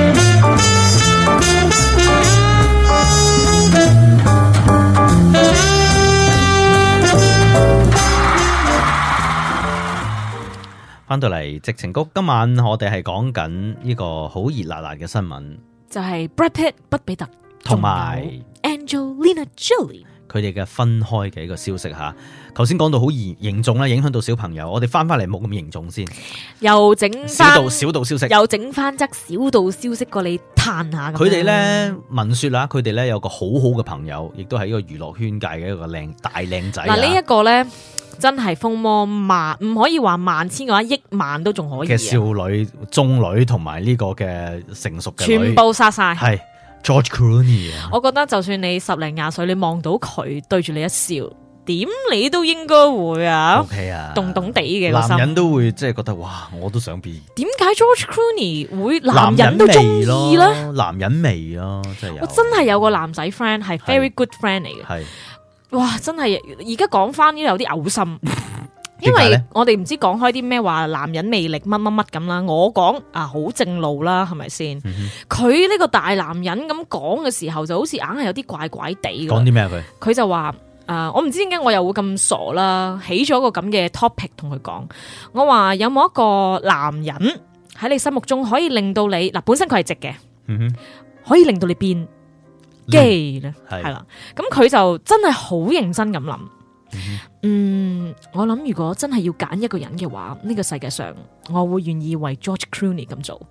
翻到嚟矽情谷，今晚我哋係講緊呢個好熱辣辣嘅新聞， 就係 Brad Pitt 畢比特同埋 Angelina Jolie 佢哋嘅分開嘅一個消息吓。頭先講到好嚴嚴重啦，影響到小朋友。我哋翻翻嚟冇咁嚴重先， 又整小道小道消息， 又整翻則小道消息過你嘆下。 佢哋咧聞說啦，佢哋咧有個好好嘅朋友，亦都係一個娛樂圈界嘅一個靚大靚仔。 嗱，呢一個咧真係風魔萬，唔可以話萬千嘅話，億萬都仲可以嘅少女、中女同埋呢個嘅成熟嘅女， 全部殺晒。 係 George Clooney 啊！ 我覺得就算你十零廿歲，你望到佢對住你一笑，點你都應該會啊 ，OK 啊， 凍凍地嘅男人都會即係覺得哇，我都想變。 點解 George Clooney 會男人都中意咧？ 男人味咯，真係有。 我真係有個男仔 friend 係 very good friend 嚟嘅，係哇，真係而家講翻呢有啲嘔心。因為我哋唔知講開啲咩話男人魅力乜乜乜咁啦，我講啊好正路啦，係咪先？佢呢、嗯、個大男人咁講嘅時候，就好似硬係有啲怪怪地。 講啲咩啊？佢佢就話誒、呃，我唔知點解我又會咁傻啦，起咗個咁嘅 topic 同佢講。我話有冇一個男人喺你心目中可以令到你嗱，本身佢係直嘅，嗯、可以令到你變 gay 咧，係啦。咁佢就真係好認真咁諗。 嗯，我諗如果真係要揀一個人嘅話，呢、這個世界上我會願意為 George Clooney 咁做。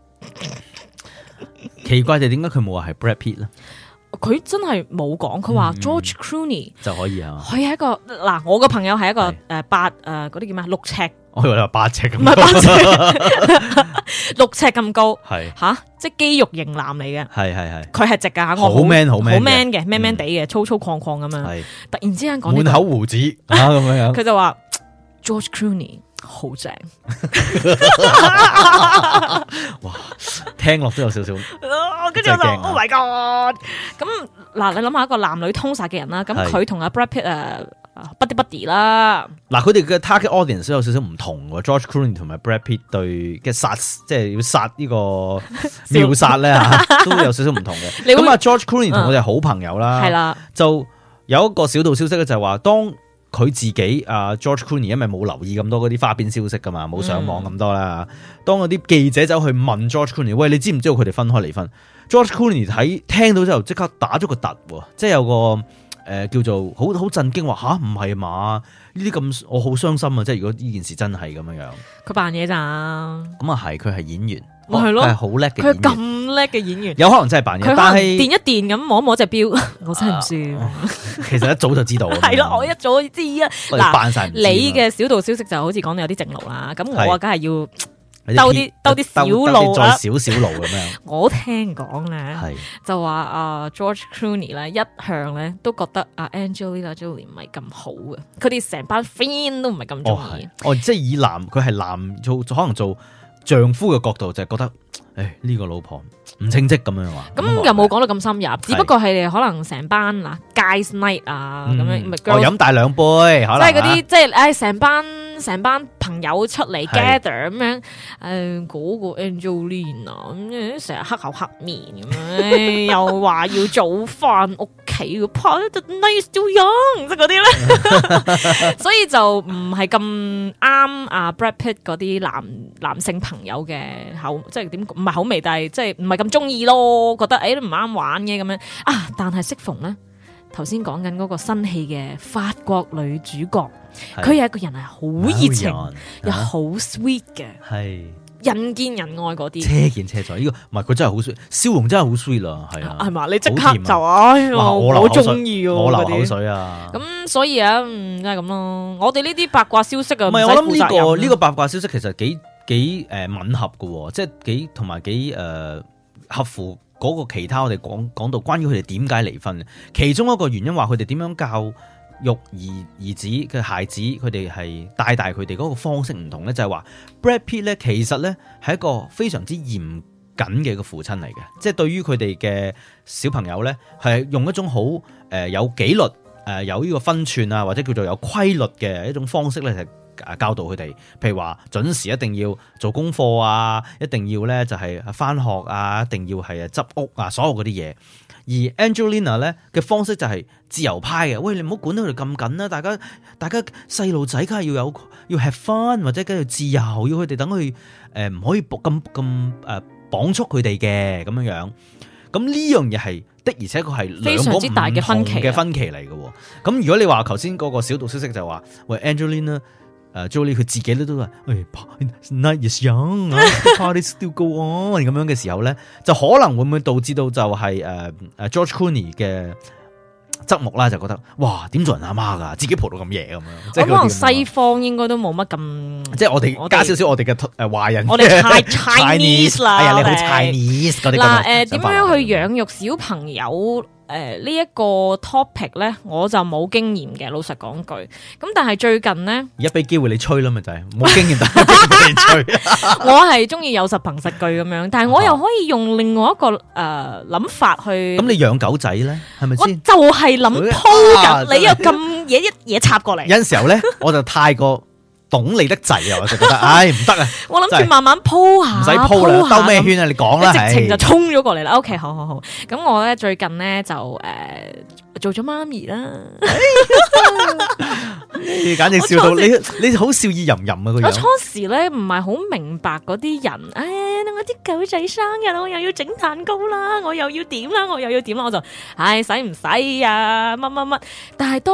奇怪就點解佢冇話係 Brad Pitt 咧？ 佢真係冇講，佢話 George Clooney 就可以啊。 佢係一個嗱，我個朋友係一個誒八誒嗰啲叫咩六尺。 我以為你話八尺咁， 唔係八尺，六尺咁高， 係吓，即係肌肉型男嚟嘅， 係係係， 佢係直噶， 好 man 好 man 好 man 嘅，man man 地嘅，粗粗犷犷咁樣。 係突然之間講滿口胡子啊咁樣， 佢就話 George Clooney 好正， 哇，聽落都有少少， 跟住我就 Oh my God！咁嗱，你諗下一個男女通殺嘅人啦，咁佢同阿 Brad Pitt 誒。buddy buddy 啦， 嗱佢哋嘅 target audience 都有少少唔同喎。George Clooney 同埋 Brad Pitt 對嘅殺，即係要殺呢個秒殺咧嚇，都有少少唔同嘅。咁啊 George Clooney 同我哋好朋友啦，係啦、嗯，就有一個小道消息咧，就係話當佢自己啊 George Clooney 因為冇留意咁多嗰啲花邊消息噶嘛，冇上網咁多啦。嗯、當嗰啲記者走去問 George Clooney， 喂，你知唔知道佢哋分開離婚 ？George Clooney 睇聽到之後即刻打咗個突喎，即係有個。誒、呃，叫做好好震驚，話吓唔係嘛？呢啲咁我好傷心啊！即係如果呢件事真係咁樣樣， 佢扮嘢咋？ 咁啊係，佢係演員， 咪係咯， 係好叻嘅， 佢咁叻嘅演員， 有可能真係扮嘢，但係電一電咁摸摸隻錶，我真係唔算、啊。 其實一早就知道， 係咯，我一早就知啊。 嗱， 你嘅小道消息就好似講到有啲正路啦，咁我梗係要。兜啲兜啲小路再少少路咁樣。 我聽講咧，就話啊 George Clooney 咧一向咧都覺得啊 Angelina Jolie 唔係咁好嘅，佢哋成班 friend 都唔係咁中意。 哦，即係以男佢係男做可能做丈夫嘅角度就係覺得，誒呢個老婆唔稱職咁樣話。 咁又冇講到咁深入，只不過係可能成班嗱 guys night 啊咁樣， 我飲大兩杯，可能即係嗰啲即係誒成班。成班朋友出嚟 gather 咁樣，誒、呃、嗰、那個 Angelina 咁成日黑口黑面咁樣，又話要早翻屋企，怕得 nice too young 即係嗰啲咧，所以就唔係咁啱啊 Brad Pitt 嗰啲男男性朋友嘅口，即係點唔係口味，但係即係唔係咁中意咯，覺得誒都唔啱玩嘅咁樣啊，但係適逢咧。頭先講緊嗰個新戲嘅法國女主角，佢有一個人係好熱情又好 sweet 嘅，係人見人愛嗰啲， 車見車載。呢、這個唔係佢真係好 sweet，笑容真係好 sweet 啦，係啊， 係嘛？你即刻就唉，我好中意我流口水啊！ 咁所以啊，嗯，真係咁咯。我哋呢啲八卦消息啊， 唔係我諗呢個呢個八卦消息其實幾幾誒吻合嘅，即係幾同埋幾誒合乎。嗰個其他我哋講講到關於佢哋點解離婚，其中一個原因話佢哋點樣教育兒兒子嘅孩子，佢哋係帶大佢哋嗰個方式唔同咧，就係話 Brad Pitt 咧其實咧係一個非常之嚴謹嘅一個父親嚟嘅，即係對於佢哋嘅小朋友咧係用一種好誒有紀律誒有呢個分寸啊，或者叫做有規律嘅一種方式咧係。教導佢哋，譬如話準時一定要做功課啊，一定要咧就係返學啊，一定要係執屋啊，所有嗰啲嘢。而 Angelina 咧嘅方式就係自由派嘅，喂，你唔好管到佢哋咁緊啦，大家大家細路仔梗係要有要 have fun 或者梗係自由，要佢哋等佢誒唔可以咁咁誒綁束佢哋嘅咁樣樣。咁呢樣嘢係的，而且佢係兩個唔同嘅分歧嘅分歧嚟嘅。咁如果你話頭先嗰個小道消息就話，喂 Angelina。誒 Jolie 佢自己咧都話，誒 night is young，party still go on 咁樣嘅時候咧，就可能會唔會導致到就係誒誒 George Clooney 嘅側目啦，就覺得哇點做人阿媽㗎，自己蒲到咁夜咁樣。即係可能西方應該都冇乜咁， 即係我哋加少少我哋嘅誒華人， 我哋太 Chinese 啦， 係啊，你好 Chinese 嗰啲咁嗱誒點樣去養育小朋友？誒、呃，呢、這、一個 topic 咧，我就冇經驗嘅，老實講句。咁但係最近咧， 而家俾機會你吹啦，咪就係、是、冇經驗，但係俾你吹。 我係中意有實憑實據咁樣，但係我又可以用另外一個誒諗、呃、法去。咁你養狗仔咧，係咪先？ 我就係諗鋪㗎，你又咁嘢一嘢插過嚟。 有陣時候咧，我就太過。懂你得滯啊！我就覺得，唉唔得啊！ 我諗住慢慢鋪下， 唔使鋪啦，兜咩圈啊？你講啦， 直情就衝咗過嚟啦。OK， 好好好。咁我咧最近咧就誒、呃、做咗媽咪啦。 你簡直笑到你，你好笑意吟吟啊！個樣。 我初時咧唔係好明白嗰啲人，唉、哎，我啲狗仔生日，我又要整蛋糕啦，我又要點啦，我又要點啦，我就唉使唔使啊？乜乜乜？但係當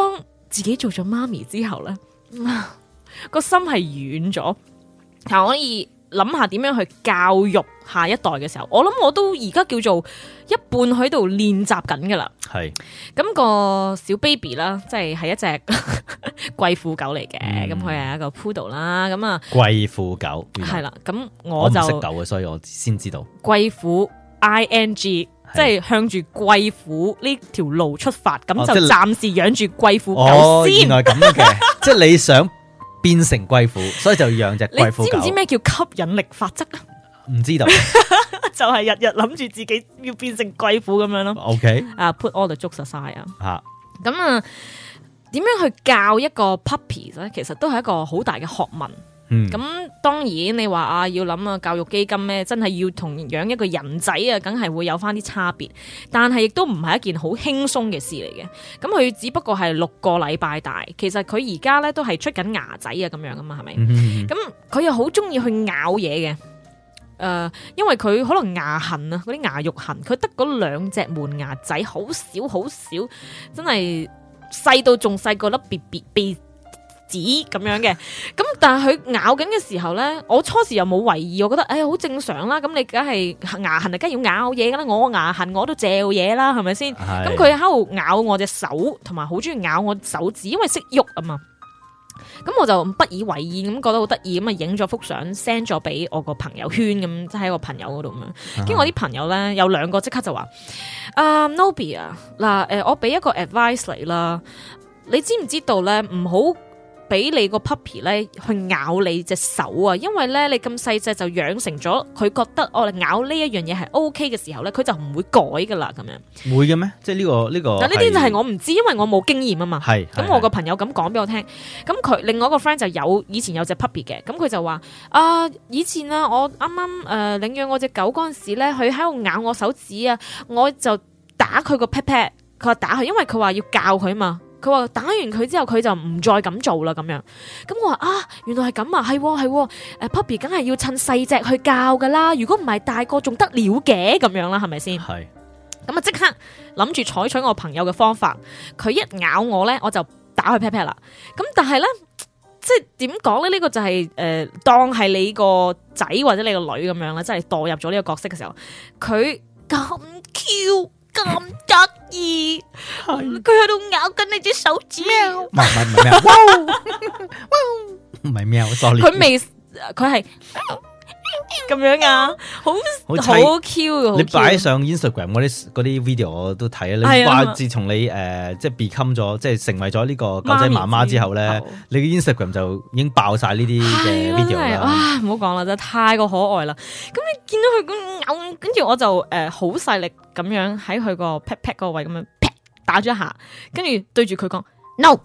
自己做咗媽咪之後咧，個心係軟咗，係可以諗下點樣去教育下一代嘅時候，我諗我都而家叫做一半喺度練習緊噶啦。係咁個小 baby 啦，即係係一隻貴婦狗嚟嘅，咁佢係一個 poodle 啦，咁啊貴婦狗係啦，咁我就我唔識狗嘅，所以我先知道貴婦 I N G。即係向住貴婦呢條路出發，咁就暫時養住貴婦狗先。 哦，原來咁嘅，即係你想變成貴婦，所以就要養隻貴婦狗。 你知唔知咩叫吸引力法則啊？ 唔知道， 就係日日諗住自己要變成貴婦咁樣咯。 OK， 啊、uh, ，put all the jokes aside 啊。 吓， 咁啊，點樣去教一個 puppy 咧？其實都係一個好大嘅學問。咁、嗯、當然你話啊，要諗啊教育基金咩，真係要同養一個人仔啊，梗係會有翻啲差別，但係亦都唔係一件好輕鬆嘅事嚟嘅。咁佢只不過係六個禮拜大，其實佢而家咧都係出緊牙仔啊咁樣噶嘛，係咪？咁佢、嗯、又好中意去咬嘢嘅，誒、呃，因為佢可能牙痕啊，嗰啲牙肉痕，佢得嗰兩隻門牙仔，好少好少，真係細到仲細過粒別別別紙咁樣嘅，咁但係佢咬緊嘅時候咧，我初時又冇為意，我覺得誒好正常啦。咁你梗係牙痕，梗係要咬嘢噶啦。我牙痕我都嚼嘢啦，係咪先？咁佢喺度咬我隻手，同埋好中意咬我手指，因為識喐啊嘛。咁我就不以為意，咁覺得好得意，咁啊影咗幅相 send 咗俾我個朋友圈咁，即係喺個朋友嗰度咁樣。跟住我啲朋友咧有兩個即刻就話：啊 Nobby 啊，嗱誒，我俾一個 advice 你啦，你知唔知道咧？唔好俾你個 puppy 咧去咬你隻手啊，因為咧你咁細隻就養成咗，佢覺得我哋咬呢一樣嘢係 O K 嘅時候咧，佢就唔會改噶啦咁樣。會嘅咩？即係呢個呢個？嗱呢啲就係我唔知，因為我冇經驗啊嘛。係咁我個朋友咁講俾我聽，咁佢另外一個 friend 就有以前有隻 puppy 嘅，咁佢就話啊以前啊我啱啱誒領養我隻狗嗰陣時咧，佢喺度咬我手指啊，我就打佢個 pat pat，佢話打佢，因為佢話要教佢嘛。佢話打完佢之後佢就唔再咁做啦咁樣，咁我話啊原來係咁啊，係係誒 puppy 梗係要趁細隻去教噶啦，如果唔係大個仲得了嘅咁樣啦，係咪先？係咁啊，即刻諗住採取我朋友嘅方法，佢一咬我咧，我就打佢 pat pat 啦。咁但係咧，即係點講咧？呢、這個就係、是、誒、呃、當係你個仔或者你個女咁樣啦，即係墮入咗呢個角色嘅時候，佢咁 Q。咁得意，佢喺度咬緊你隻手指。 唔係唔係唔係喵，唔係喵 sorry。 佢未，佢係咁樣啊，好好 Q 你擺上 Instagram 嗰啲嗰啲 video 我都睇啊。你話自從你誒即係 become 咗，即係成為咗呢個狗仔媽媽之後咧，你嘅 Instagram 就已經爆晒呢啲嘅 video 啦。 哇，唔好講啦，真係太過可愛啦。咁你見到佢咁咬，跟住我就誒好細力咁樣喺佢個 pat pat 嗰個位咁樣啪打咗一下，跟住對住佢講 no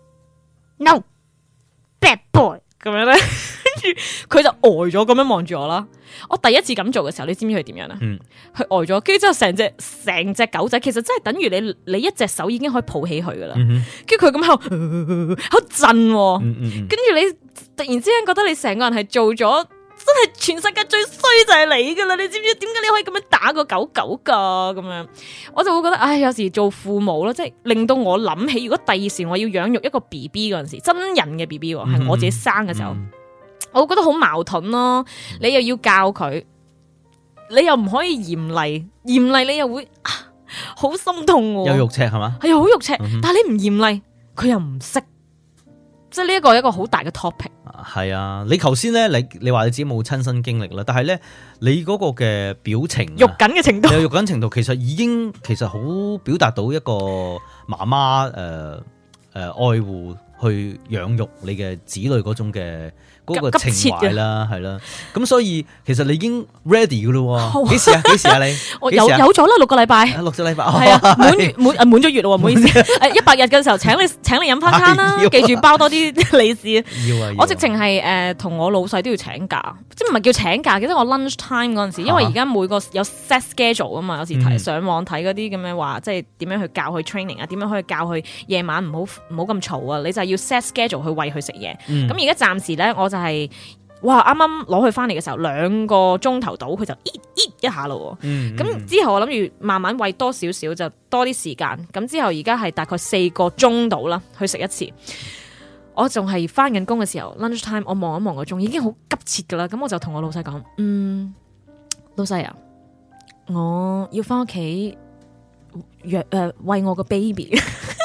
no bad boy 咁樣咧。跟住佢就呆咗咁樣望住我啦。我第一次咁做嘅時候，你知唔知佢點樣啊？佢、嗯、呆咗，跟住之後成隻成隻狗仔，其實真係等於你你一隻手已經可以抱起佢噶啦。跟住佢咁喺度喺度震，跟住、嗯嗯、你突然之間覺得你成個人係做咗真係全世界最衰就係你噶啦。你知唔知點解你可以咁樣打個狗狗噶？咁樣我就會覺得，唉，有時做父母咯，即係令到我諗起，如果第二時我要養育一個 B B 嗰陣時，真人嘅 B B 係、嗯、我自己生嘅時候。嗯我覺得好矛盾咯，你又要教佢，你又唔可以嚴厲，嚴厲你又會好、啊、心痛喎。有肉赤係嘛？係啊，好肉赤，嗯、但係你唔嚴厲，佢又唔識，即係呢一個一個好大嘅 topic。 係啊，你頭先咧，你你話你自己冇親身經歷啦，但係咧，你嗰個嘅表情， 肉緊嘅程度， 你肉緊程度，其實已經其實好表達到一個媽媽誒誒愛護去養育你嘅子女嗰種嘅。嗰個情懷啦，係啦，咁所以其實你已經 ready 噶咯，幾時啊？幾時啊？你我有有咗啦，六個禮拜， 六個禮拜， 係啊，滿月滿誒滿咗月咯，唔好意思，誒一百日嘅時候請你請你飲翻餐啦，記住包多啲利是。要啊！我直情係誒同我老細都要請假，即係唔係叫請假，記得我 lunch time 嗰陣時，因為而家每個有 set schedule 啊嘛，有時睇上網睇嗰啲咁樣話，即係點樣去教佢 training 啊，點樣可以教佢夜晚唔好唔好咁嘈啊，你就係要 set schedule 去餵佢食嘢。咁而家暫時咧，我就係哇！啱啱攞佢翻嚟嘅時候，兩個鐘頭到，佢就咦咦一下咯。咁、嗯、之後我諗住慢慢餵多少少，就多啲時間。咁之後而家係大概四個鐘到啦，去食一次。我仲係翻緊工嘅時候 lunch time， 我望一望個鐘，已經好急切噶啦。咁我就同我老細講，嗯，老細啊，我要翻屋企約誒餵我個 baby。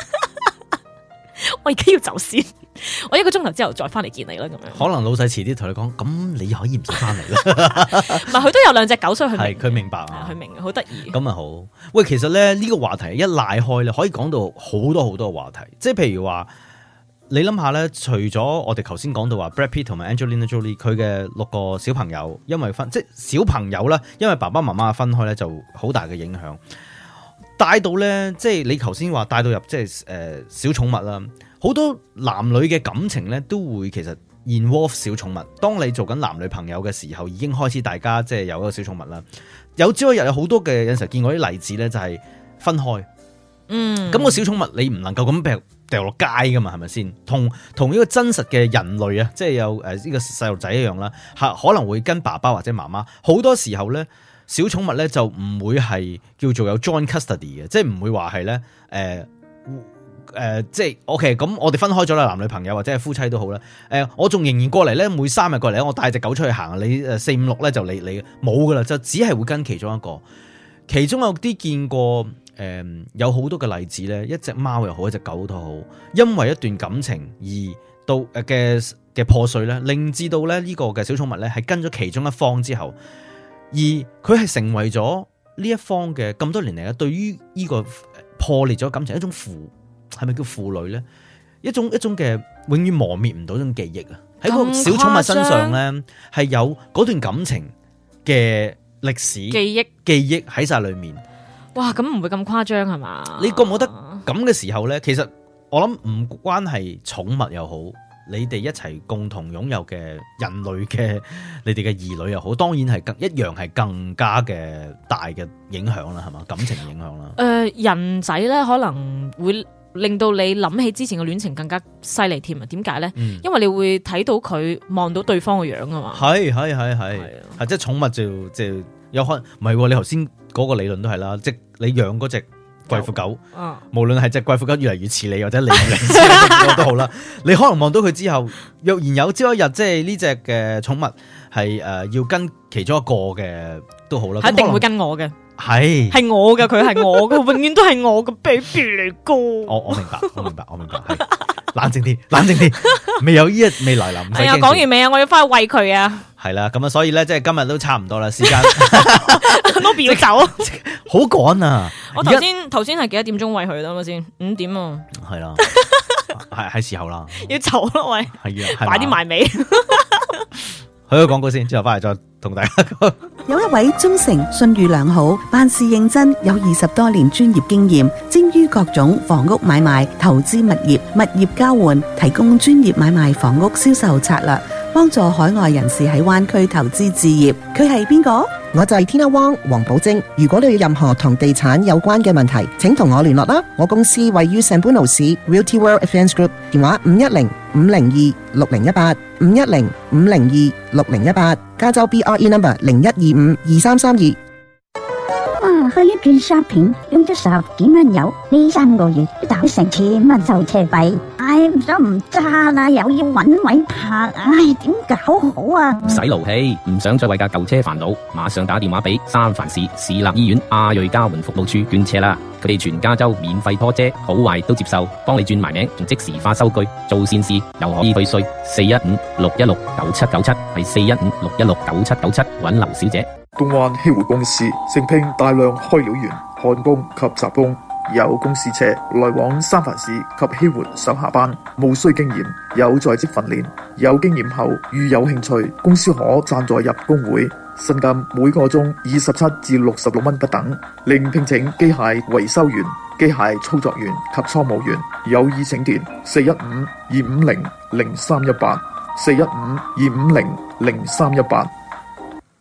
我而家要走先，我一個鐘頭之後再翻嚟見你啦。咁樣可能老細遲啲同你講，咁你可以唔使翻嚟啦。 唔係，佢都有兩隻狗，所以佢係佢明白啊， 佢明好得意。 咁啊好，喂，其實咧呢、這個話題一賴開咧，可以講到好多好多話題。即係譬如話，你諗下咧，除咗我哋頭先講到話 Brad Pitt 同埋 Angelina Jolie 佢嘅六個小朋友，因為分即係小朋友啦，因為爸爸媽媽分開咧，就好大嘅影響。帶到咧，即係你頭先話帶到入即係誒、呃、小寵物啦。好多男女嘅感情咧，都會其實 involve 小寵物。當你做緊男女朋友嘅時候，已經開始大家即係有一個小寵物啦。有朝一日有好多嘅有陣時見過啲例子咧，就係分開。嗯，咁個小寵物你唔能夠咁掉掉落街噶嘛，係咪先？同同呢個真實嘅人類啊，即係有誒呢個細路仔一樣啦，吓可能會跟爸爸或者媽媽。好多時候咧，小寵物咧就唔會係叫做有 joint custody 嘅，即係唔會話係咧誒。呃誒、呃，即係 OK，咁我哋分開咗啦，男女朋友或者係夫妻都好啦。誒、呃，我仲仍然過嚟咧，每三日過嚟，我帶隻狗出去行，你誒四五六咧就你你冇噶啦，就只係會跟其中一個。其中有啲見過誒、呃，有好多嘅例子咧，一隻貓又好，一隻狗都好，因為一段感情而到誒嘅嘅破碎咧，令至到咧呢個嘅小寵物咧係跟咗其中一方之後，而佢係成為咗呢一方嘅咁多年嚟咧，對於呢個破裂咗感情一種負。係咪叫負累咧？一種一種嘅永遠磨滅唔到一種記憶啊！喺個小寵物身上咧，係有嗰段感情嘅歷史記憶記憶喺晒裏面。 哇！咁唔會咁誇張係嘛？ 你覺唔覺得咁嘅時候咧？其實我諗唔關係寵物又好，你哋一齊共同擁有嘅人類嘅你哋嘅兒女又好，當然係更一樣係更加嘅大嘅影響啦，係嘛？感情嘅影響啦。誒、 呃，人仔咧可能會令到你諗起之前嘅戀情更加犀利添啊？點解咧？因為你會睇到佢望到對方嘅樣啊嘛。係係係係係，即係寵物就即係有可能唔係。你頭先嗰個理論都係啦，即係你養嗰隻貴婦狗，啊、無論係隻貴婦狗越嚟越似你，或者你越嚟越似你都好啦。你可能望到佢之後，若然有朝一日即係呢隻嘅寵物係誒、呃、要跟其中一個嘅都好啦，一定會跟我嘅。係係我嘅，佢係我嘅，永遠都係我嘅 baby 嚟個。我我明白，我明白，我明白。係冷靜啲，冷靜啲，未有呢日未來臨。係啊，講完未啊？我要翻去餵佢啊。係啦，咁啊，所以咧，即係今日都差唔多啦，時間。Nobby 要走，好趕啊！我頭先頭先係幾多點鐘餵佢啦？咪先五點啊。係啦，係係時候啦。要走啦，喂。係啊，快啲埋尾。去個廣告先，之後翻嚟再同大家講。 有一位忠誠、信譽良好、辦事認真、有二十多年專業經驗，精於各種房屋買賣、投資物業、物業交換，提供專業買賣房屋銷售策略，幫助海外人士喺灣區投資置業。佢係邊個？我就係 Tina Wong 黃寶晶。如果你有任何同地產有關嘅問題，請同我聯絡啦。我公司位於 San Bruno 市 Realty World Advance Group， 電話五一零五零二六零一八五一零五零二六零一八，加州 B R E number 零一二五二三三二。哇！去一轉 shopping 用咗十幾蚊油，呢三個月都打成千蚊收車費。唉，唔想唔揸啦，又要搵位泊，唉，點搞好啊？唔使勞氣，唔想再為架舊車煩惱，馬上打電話俾三藩市市立醫院亞瑞交換服務處捐車啦！佢哋全加州免費拖車，好壞都接受，幫你轉埋名，仲即時發收據，做善事又可以退稅。四一五六一六九七九七係四一五六一六九七九七，搵劉小姐。 東灣希匯公司承聘大量開料員、焊工及雜工，有公司車來往三藩市及希匯上下班，無需經驗，有在職訓練，有經驗後如有興趣，公司可贊助入工會，薪金每個鐘二十七至六十六蚊不等，另聘請機械維修員、機械操作員及倉務員，有意請電四一五二五零零三一八四一五二五零零三一八。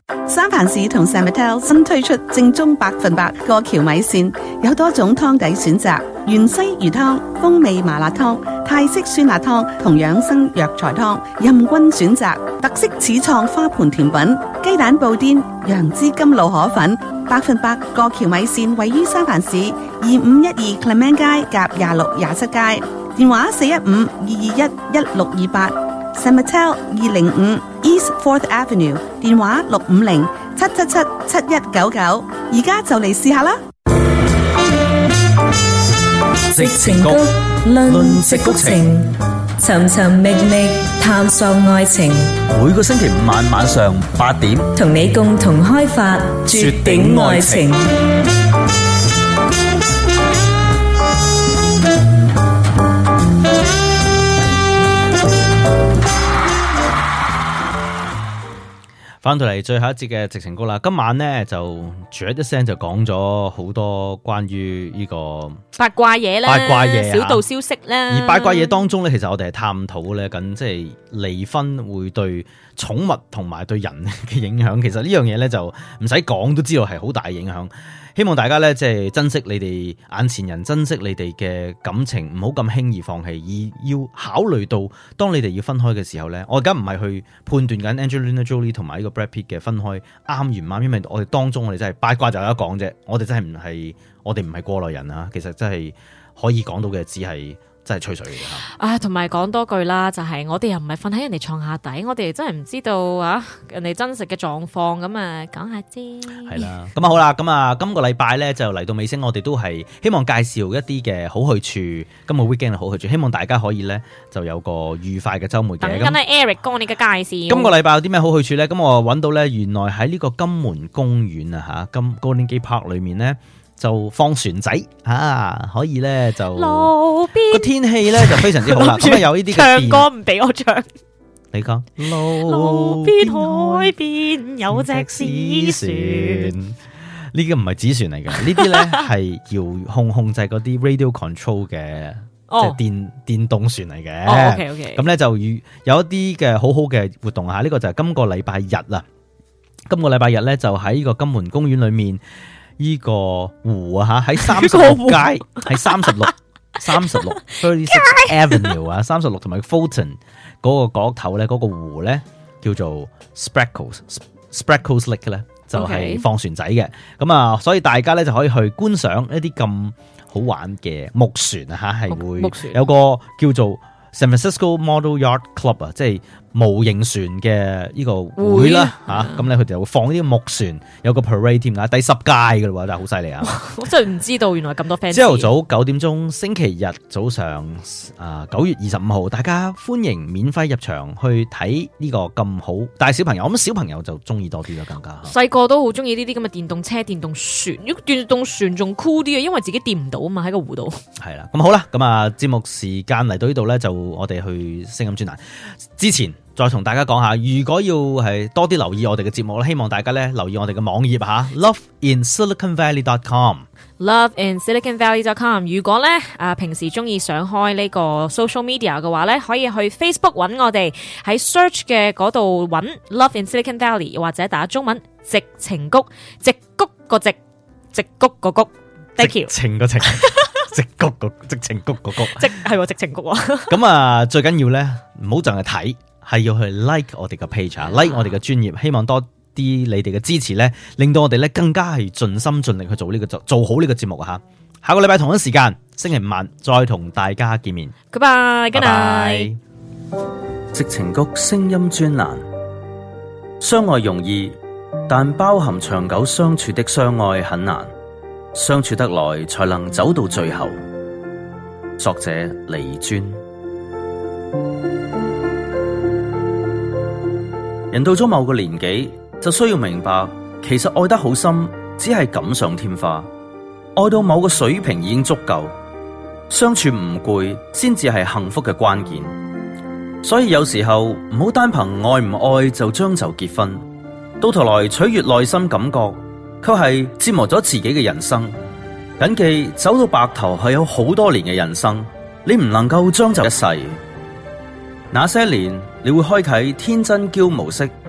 三藩市同 San Mateo 新推出正宗百分百過橋米線，有多種湯底選擇，芫茜魚湯、風味麻辣湯、泰式酸辣湯同養生藥材湯，任君選擇。特色始創花盤甜品、雞蛋布甸、楊枝甘露河粉，百分百過橋米線位於三藩市二五一二 Clement 街夾廿六廿七街，電話四一五二二一一六二八。San Mateo 二零五 East Fourth Avenue， 電話六五零七七七七一九九，而家就嚟試下啦！ 矽情谷論矽谷情，尋尋覓覓探索愛情。 每個星期五晚晚上八點， 同你共同開發絕頂愛情。 翻到嚟最後一節嘅矽情谷啦，今晚咧就住一聲就講咗好多關於呢個八卦嘢啦， 八卦嘢小道消息啦。 而八卦嘢當中咧，其實我哋係探討咧緊，即係離婚會對寵物同埋對人嘅影響。其實呢樣嘢咧就唔使講都知道係好大嘅影響。希望大家咧即係珍惜你哋眼前人，珍惜你哋嘅感情，唔好咁輕易放棄，而要考慮到當你哋要分開嘅時候咧，我而家唔係去判斷緊 Angelina Jolie 同埋呢個 Brad Pitt 嘅分開啱與唔啱，因為我哋當中我哋真係八卦就有得講啫，我哋真係唔係我哋唔係過來人啊，其實真係可以講到嘅只係真係吹水嚟嘅嚇。 啊，同埋講多句啦，就係、是、我哋又唔係瞓喺人哋床下底，我哋真係唔知道啊人哋真實嘅狀況，咁啊講下啫。 係啦，咁啊好啦，咁啊今個禮拜咧就嚟到尾聲，我哋都係希望介紹一啲嘅好去處，今個 weekend 嘅好去處，希望大家可以咧就有個愉快嘅週末嘅。 等緊係 Eric 哥你嘅介紹。 今個禮拜有啲咩好去處咧？咁我揾到咧，原來喺呢個金門公園啊嚇，金 Golden Gate Park 裏面咧。就放船仔啊，可以咧就路邊個天氣咧就非常之好啦。咁啊有呢啲唱歌唔俾我唱， 你講路邊海邊有隻紙船， 呢個唔係紙船嚟嘅，呢啲咧係遙控控制嗰啲 radio control 嘅，即係電電動船嚟嘅。 哦 OK OK。 咁咧就有一啲嘅好好嘅活動吓，呢個就係今個禮拜日啦。今個禮拜日咧就喺呢個金門公園裏面。呢個湖啊嚇，喺三十六街，喺三十六三十六 thirty six Avenue 啊，三十六同埋 Fulton 嗰個角頭咧，嗰個湖咧叫做 Spreckles Spreckles Lake 咧，就係放船仔嘅。咁啊，所以大家咧就可以去觀賞一啲咁好玩嘅木船啊嚇，係會有個叫做 San Francisco Model Yacht Club 啊，即係模型船嘅呢個會啦嚇，咁咧佢哋就會放呢啲木船，有個 parade 添啊，第十屆嘅啦喎，真係好犀利啊！ 我真係唔知道原來咁多 fans。 朝頭早九點鐘，星期日早上啊九月二十五號，大家歡迎免費入場去睇呢個咁好，但係小朋友，咁小朋友就中意多啲啦，更加細個都好中意呢啲咁嘅電動車、電動船，如果電動船仲酷啲啊，因為自己掂唔到啊嘛，喺個湖度。 係啦，咁好啦，咁啊節目時間嚟到呢度咧，就我哋去聲音專欄之前。再同大家講下，如果要係多啲留意我哋嘅節目咧，希望大家咧留意我哋嘅網頁吓 love in silicon valley dot com love in silicon valley dot com。如果咧啊平時中意上開呢個 social media 嘅話咧，可以去 Facebook 揾我哋，喺 search 嘅嗰度揾 Love in Silicon Valley， 或者打中文矽情谷，矽谷個矽，矽谷個谷 ，thank you。 矽情個情，矽谷個矽情谷個谷， 矽係喎矽情谷啊。 咁啊，最緊要咧唔好淨係睇。係要去 like 我哋嘅 page 啊 ，like 我哋嘅專頁，希望多啲你哋嘅支持咧，令到我哋咧更加係盡心盡力去做呢、這個做做好呢個節目啊！下個禮拜同一時間，星期五晚再同大家見面。 Goodbye，Good night。 矽情谷聲音專欄，相愛容易，但包含長久相處的相愛很難，相處得來才能走到最後。作者李尊。人到咗某個年紀，就需要明白，其實愛得好深，只係錦上添花；愛到某個水平已經足夠，相處唔攰，先至係幸福嘅關鍵。所以有時候唔好單憑愛唔愛就將就結婚，到頭來取悅內心感覺，卻係折磨咗自己嘅人生。謹記，走到白頭係有好多年嘅人生，你唔能夠將就一世。那些年，你會開啟天真嬌模式，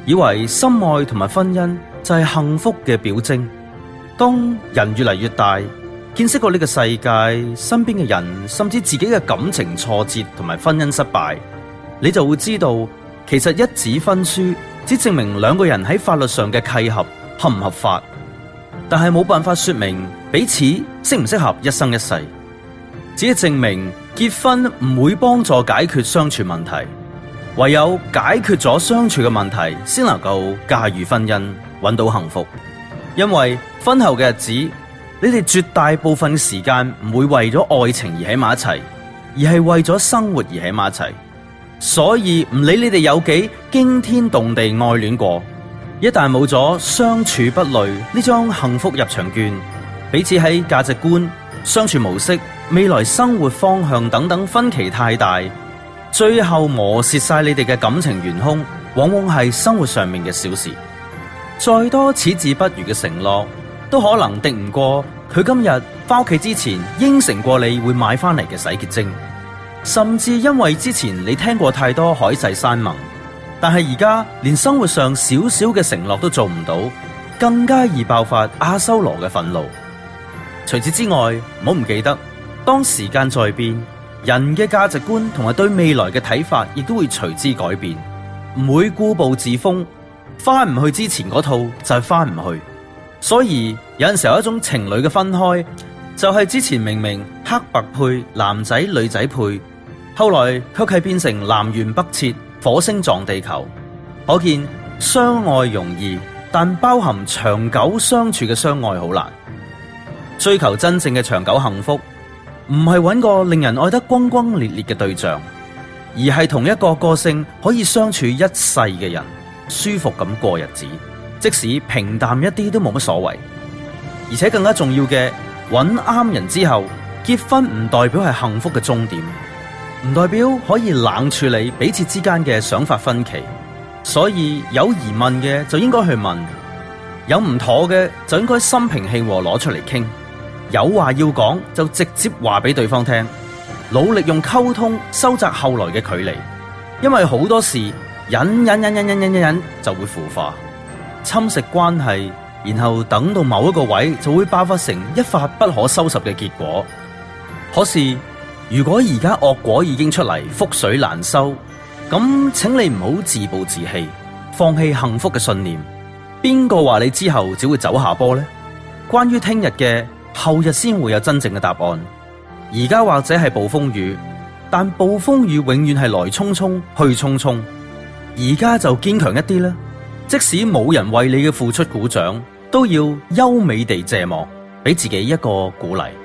以為心愛同埋婚姻就係幸福嘅表徵。當人越嚟越大，見識過呢個世界、身邊嘅人，甚至自己嘅感情挫折同埋婚姻失敗，你就會知道，其實一紙婚書只證明兩個人喺法律上嘅契合合唔合法，但係冇辦法說明彼此適唔適合一生一世，只係證明結婚唔會幫助解決相處問題，唯有解決咗相處嘅問題，先能夠駕馭婚姻，搵到幸福。因為婚後嘅日子，你哋絕大部分時間唔會為咗愛情而喺埋一齊，而係為咗生活而喺埋一齊。所以唔理你哋有幾驚天動地愛戀過，一旦冇咗相處不累呢張幸福入場券，彼此喺價值觀、相處模式、未來生活方向等等分歧太大，最後磨蝕晒你哋嘅感情元兇，往往係生活上面嘅小事。再多矢志不渝嘅承諾，都可能敵唔過佢今日翻屋企之前應承過你會買翻嚟嘅洗潔精。甚至因為之前你聽過太多海誓山盟，但係而家連生活上少少嘅承諾都做唔到，更加易爆發阿修羅嘅憤怒。除此之外，唔好唔記得，當時間在變，人嘅價值觀同埋對未來嘅睇法亦都會隨之改變，唔會固步自封，翻唔去之前嗰套就係翻唔去。所以有陣時候一種情侶嘅分開，就係之前明明黑白配，男仔女仔配，後來卻係變成南轅北轍，火星撞地球。可見相愛容易，但包含長久相處嘅相愛好難。追求真正嘅長久幸福，唔係揾個令人愛得轟轟烈烈嘅對象，而係同一個個性可以相處一世嘅人，舒服咁過日子，即使平淡一啲都冇乜所謂。而且更加重要嘅，揾啱人之後，結婚唔代表係幸福嘅終點，唔代表可以冷處理彼此之間嘅想法分歧。所以有疑問嘅就應該去問，有唔妥嘅就應該心平氣和攞出嚟傾，有話要講就直接話俾對方聽，努力用溝通收窄後來嘅距離。因為好多事忍忍忍忍忍忍忍忍就會腐化，侵蝕關係，然後等到某一個位就會爆發成一發不可收拾嘅結果。可是如果而家惡果已經出嚟，覆水難收，咁請你唔好自暴自棄，放棄幸福嘅信念。邊個話你之後只會走下坡呢？關於聽日嘅，後日先會有真正嘅答案。而家或者係暴風雨，但暴風雨永遠係來匆匆去匆匆。而家就堅強一啲啦，即使冇人為你嘅付出鼓掌，都要優美地謝幕，俾自己一個鼓勵。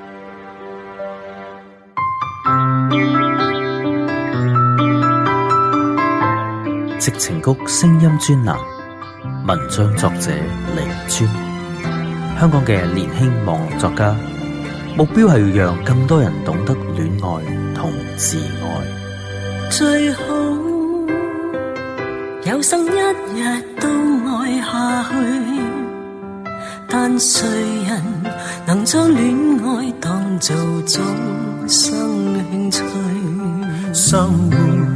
矽情谷聲音專欄，文章作者李尊，香港嘅年輕網絡作家，目標係要讓更多人懂得戀愛同自愛。 最好有生一日都愛下去，但誰人能將戀愛當做終生興趣？生活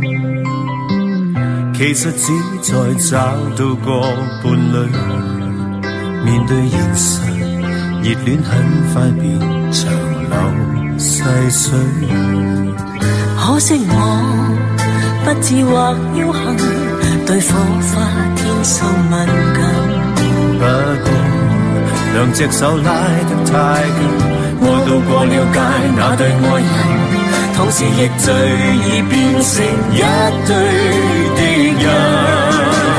其實只在找到個伴侶，面對現實，熱戀很快變長流細水。可惜我不智或僥倖，對火花天生敏感。不過兩隻手拉得太緊，愛到過了界那對愛人，同時亦最易變成一對敵人。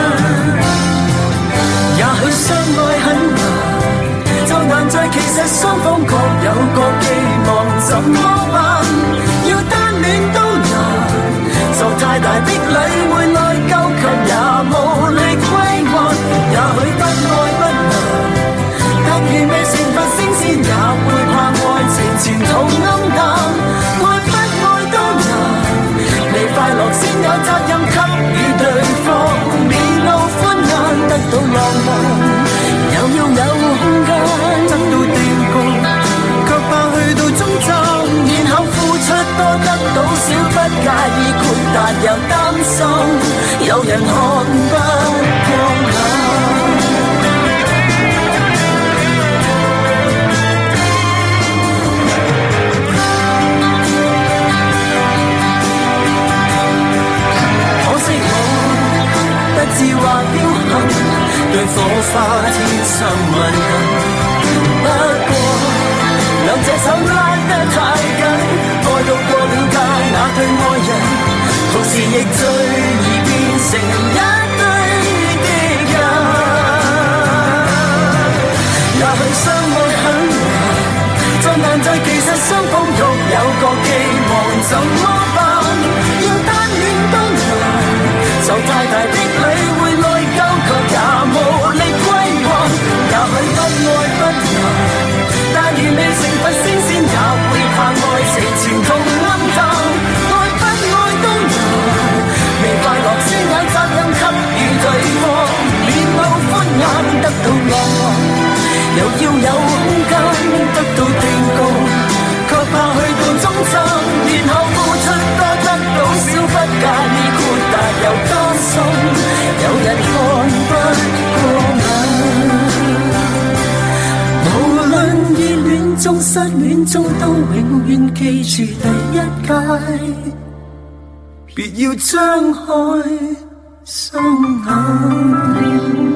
也許相愛很難，就難在其實雙方各有各寄望，怎麼辦？要單戀都難，受太大的禮會內疚，卻也無力歸還。也許不愛不能，但如未成佛升仙，也會怕愛情前途暗淡。愛不愛都難，未快樂先有責任給予對方，面露歡顏，得到浪漫，又要有空間，得到定局， 手拉得太緊，愛到過了界那對愛人，同時亦最易變成一堆的人。也許相愛很難，再難再其實雙方獨有個寄望，怎麼辦？要單戀都難，受太大的禮會內疚，卻也無力歸還。也許不愛不難，但願未成佛升仙也會怕愛情前途暗淡。愛不愛都難，未快樂先眼責任給予對方，面露歡顏得到愛，又要有空間得到定告，卻怕去到終站，然後付出多得到少，不介意豁達又擔心，有人看不過眼。無論熱戀中失戀中，都永遠記住第一屆，別要張開雙眼。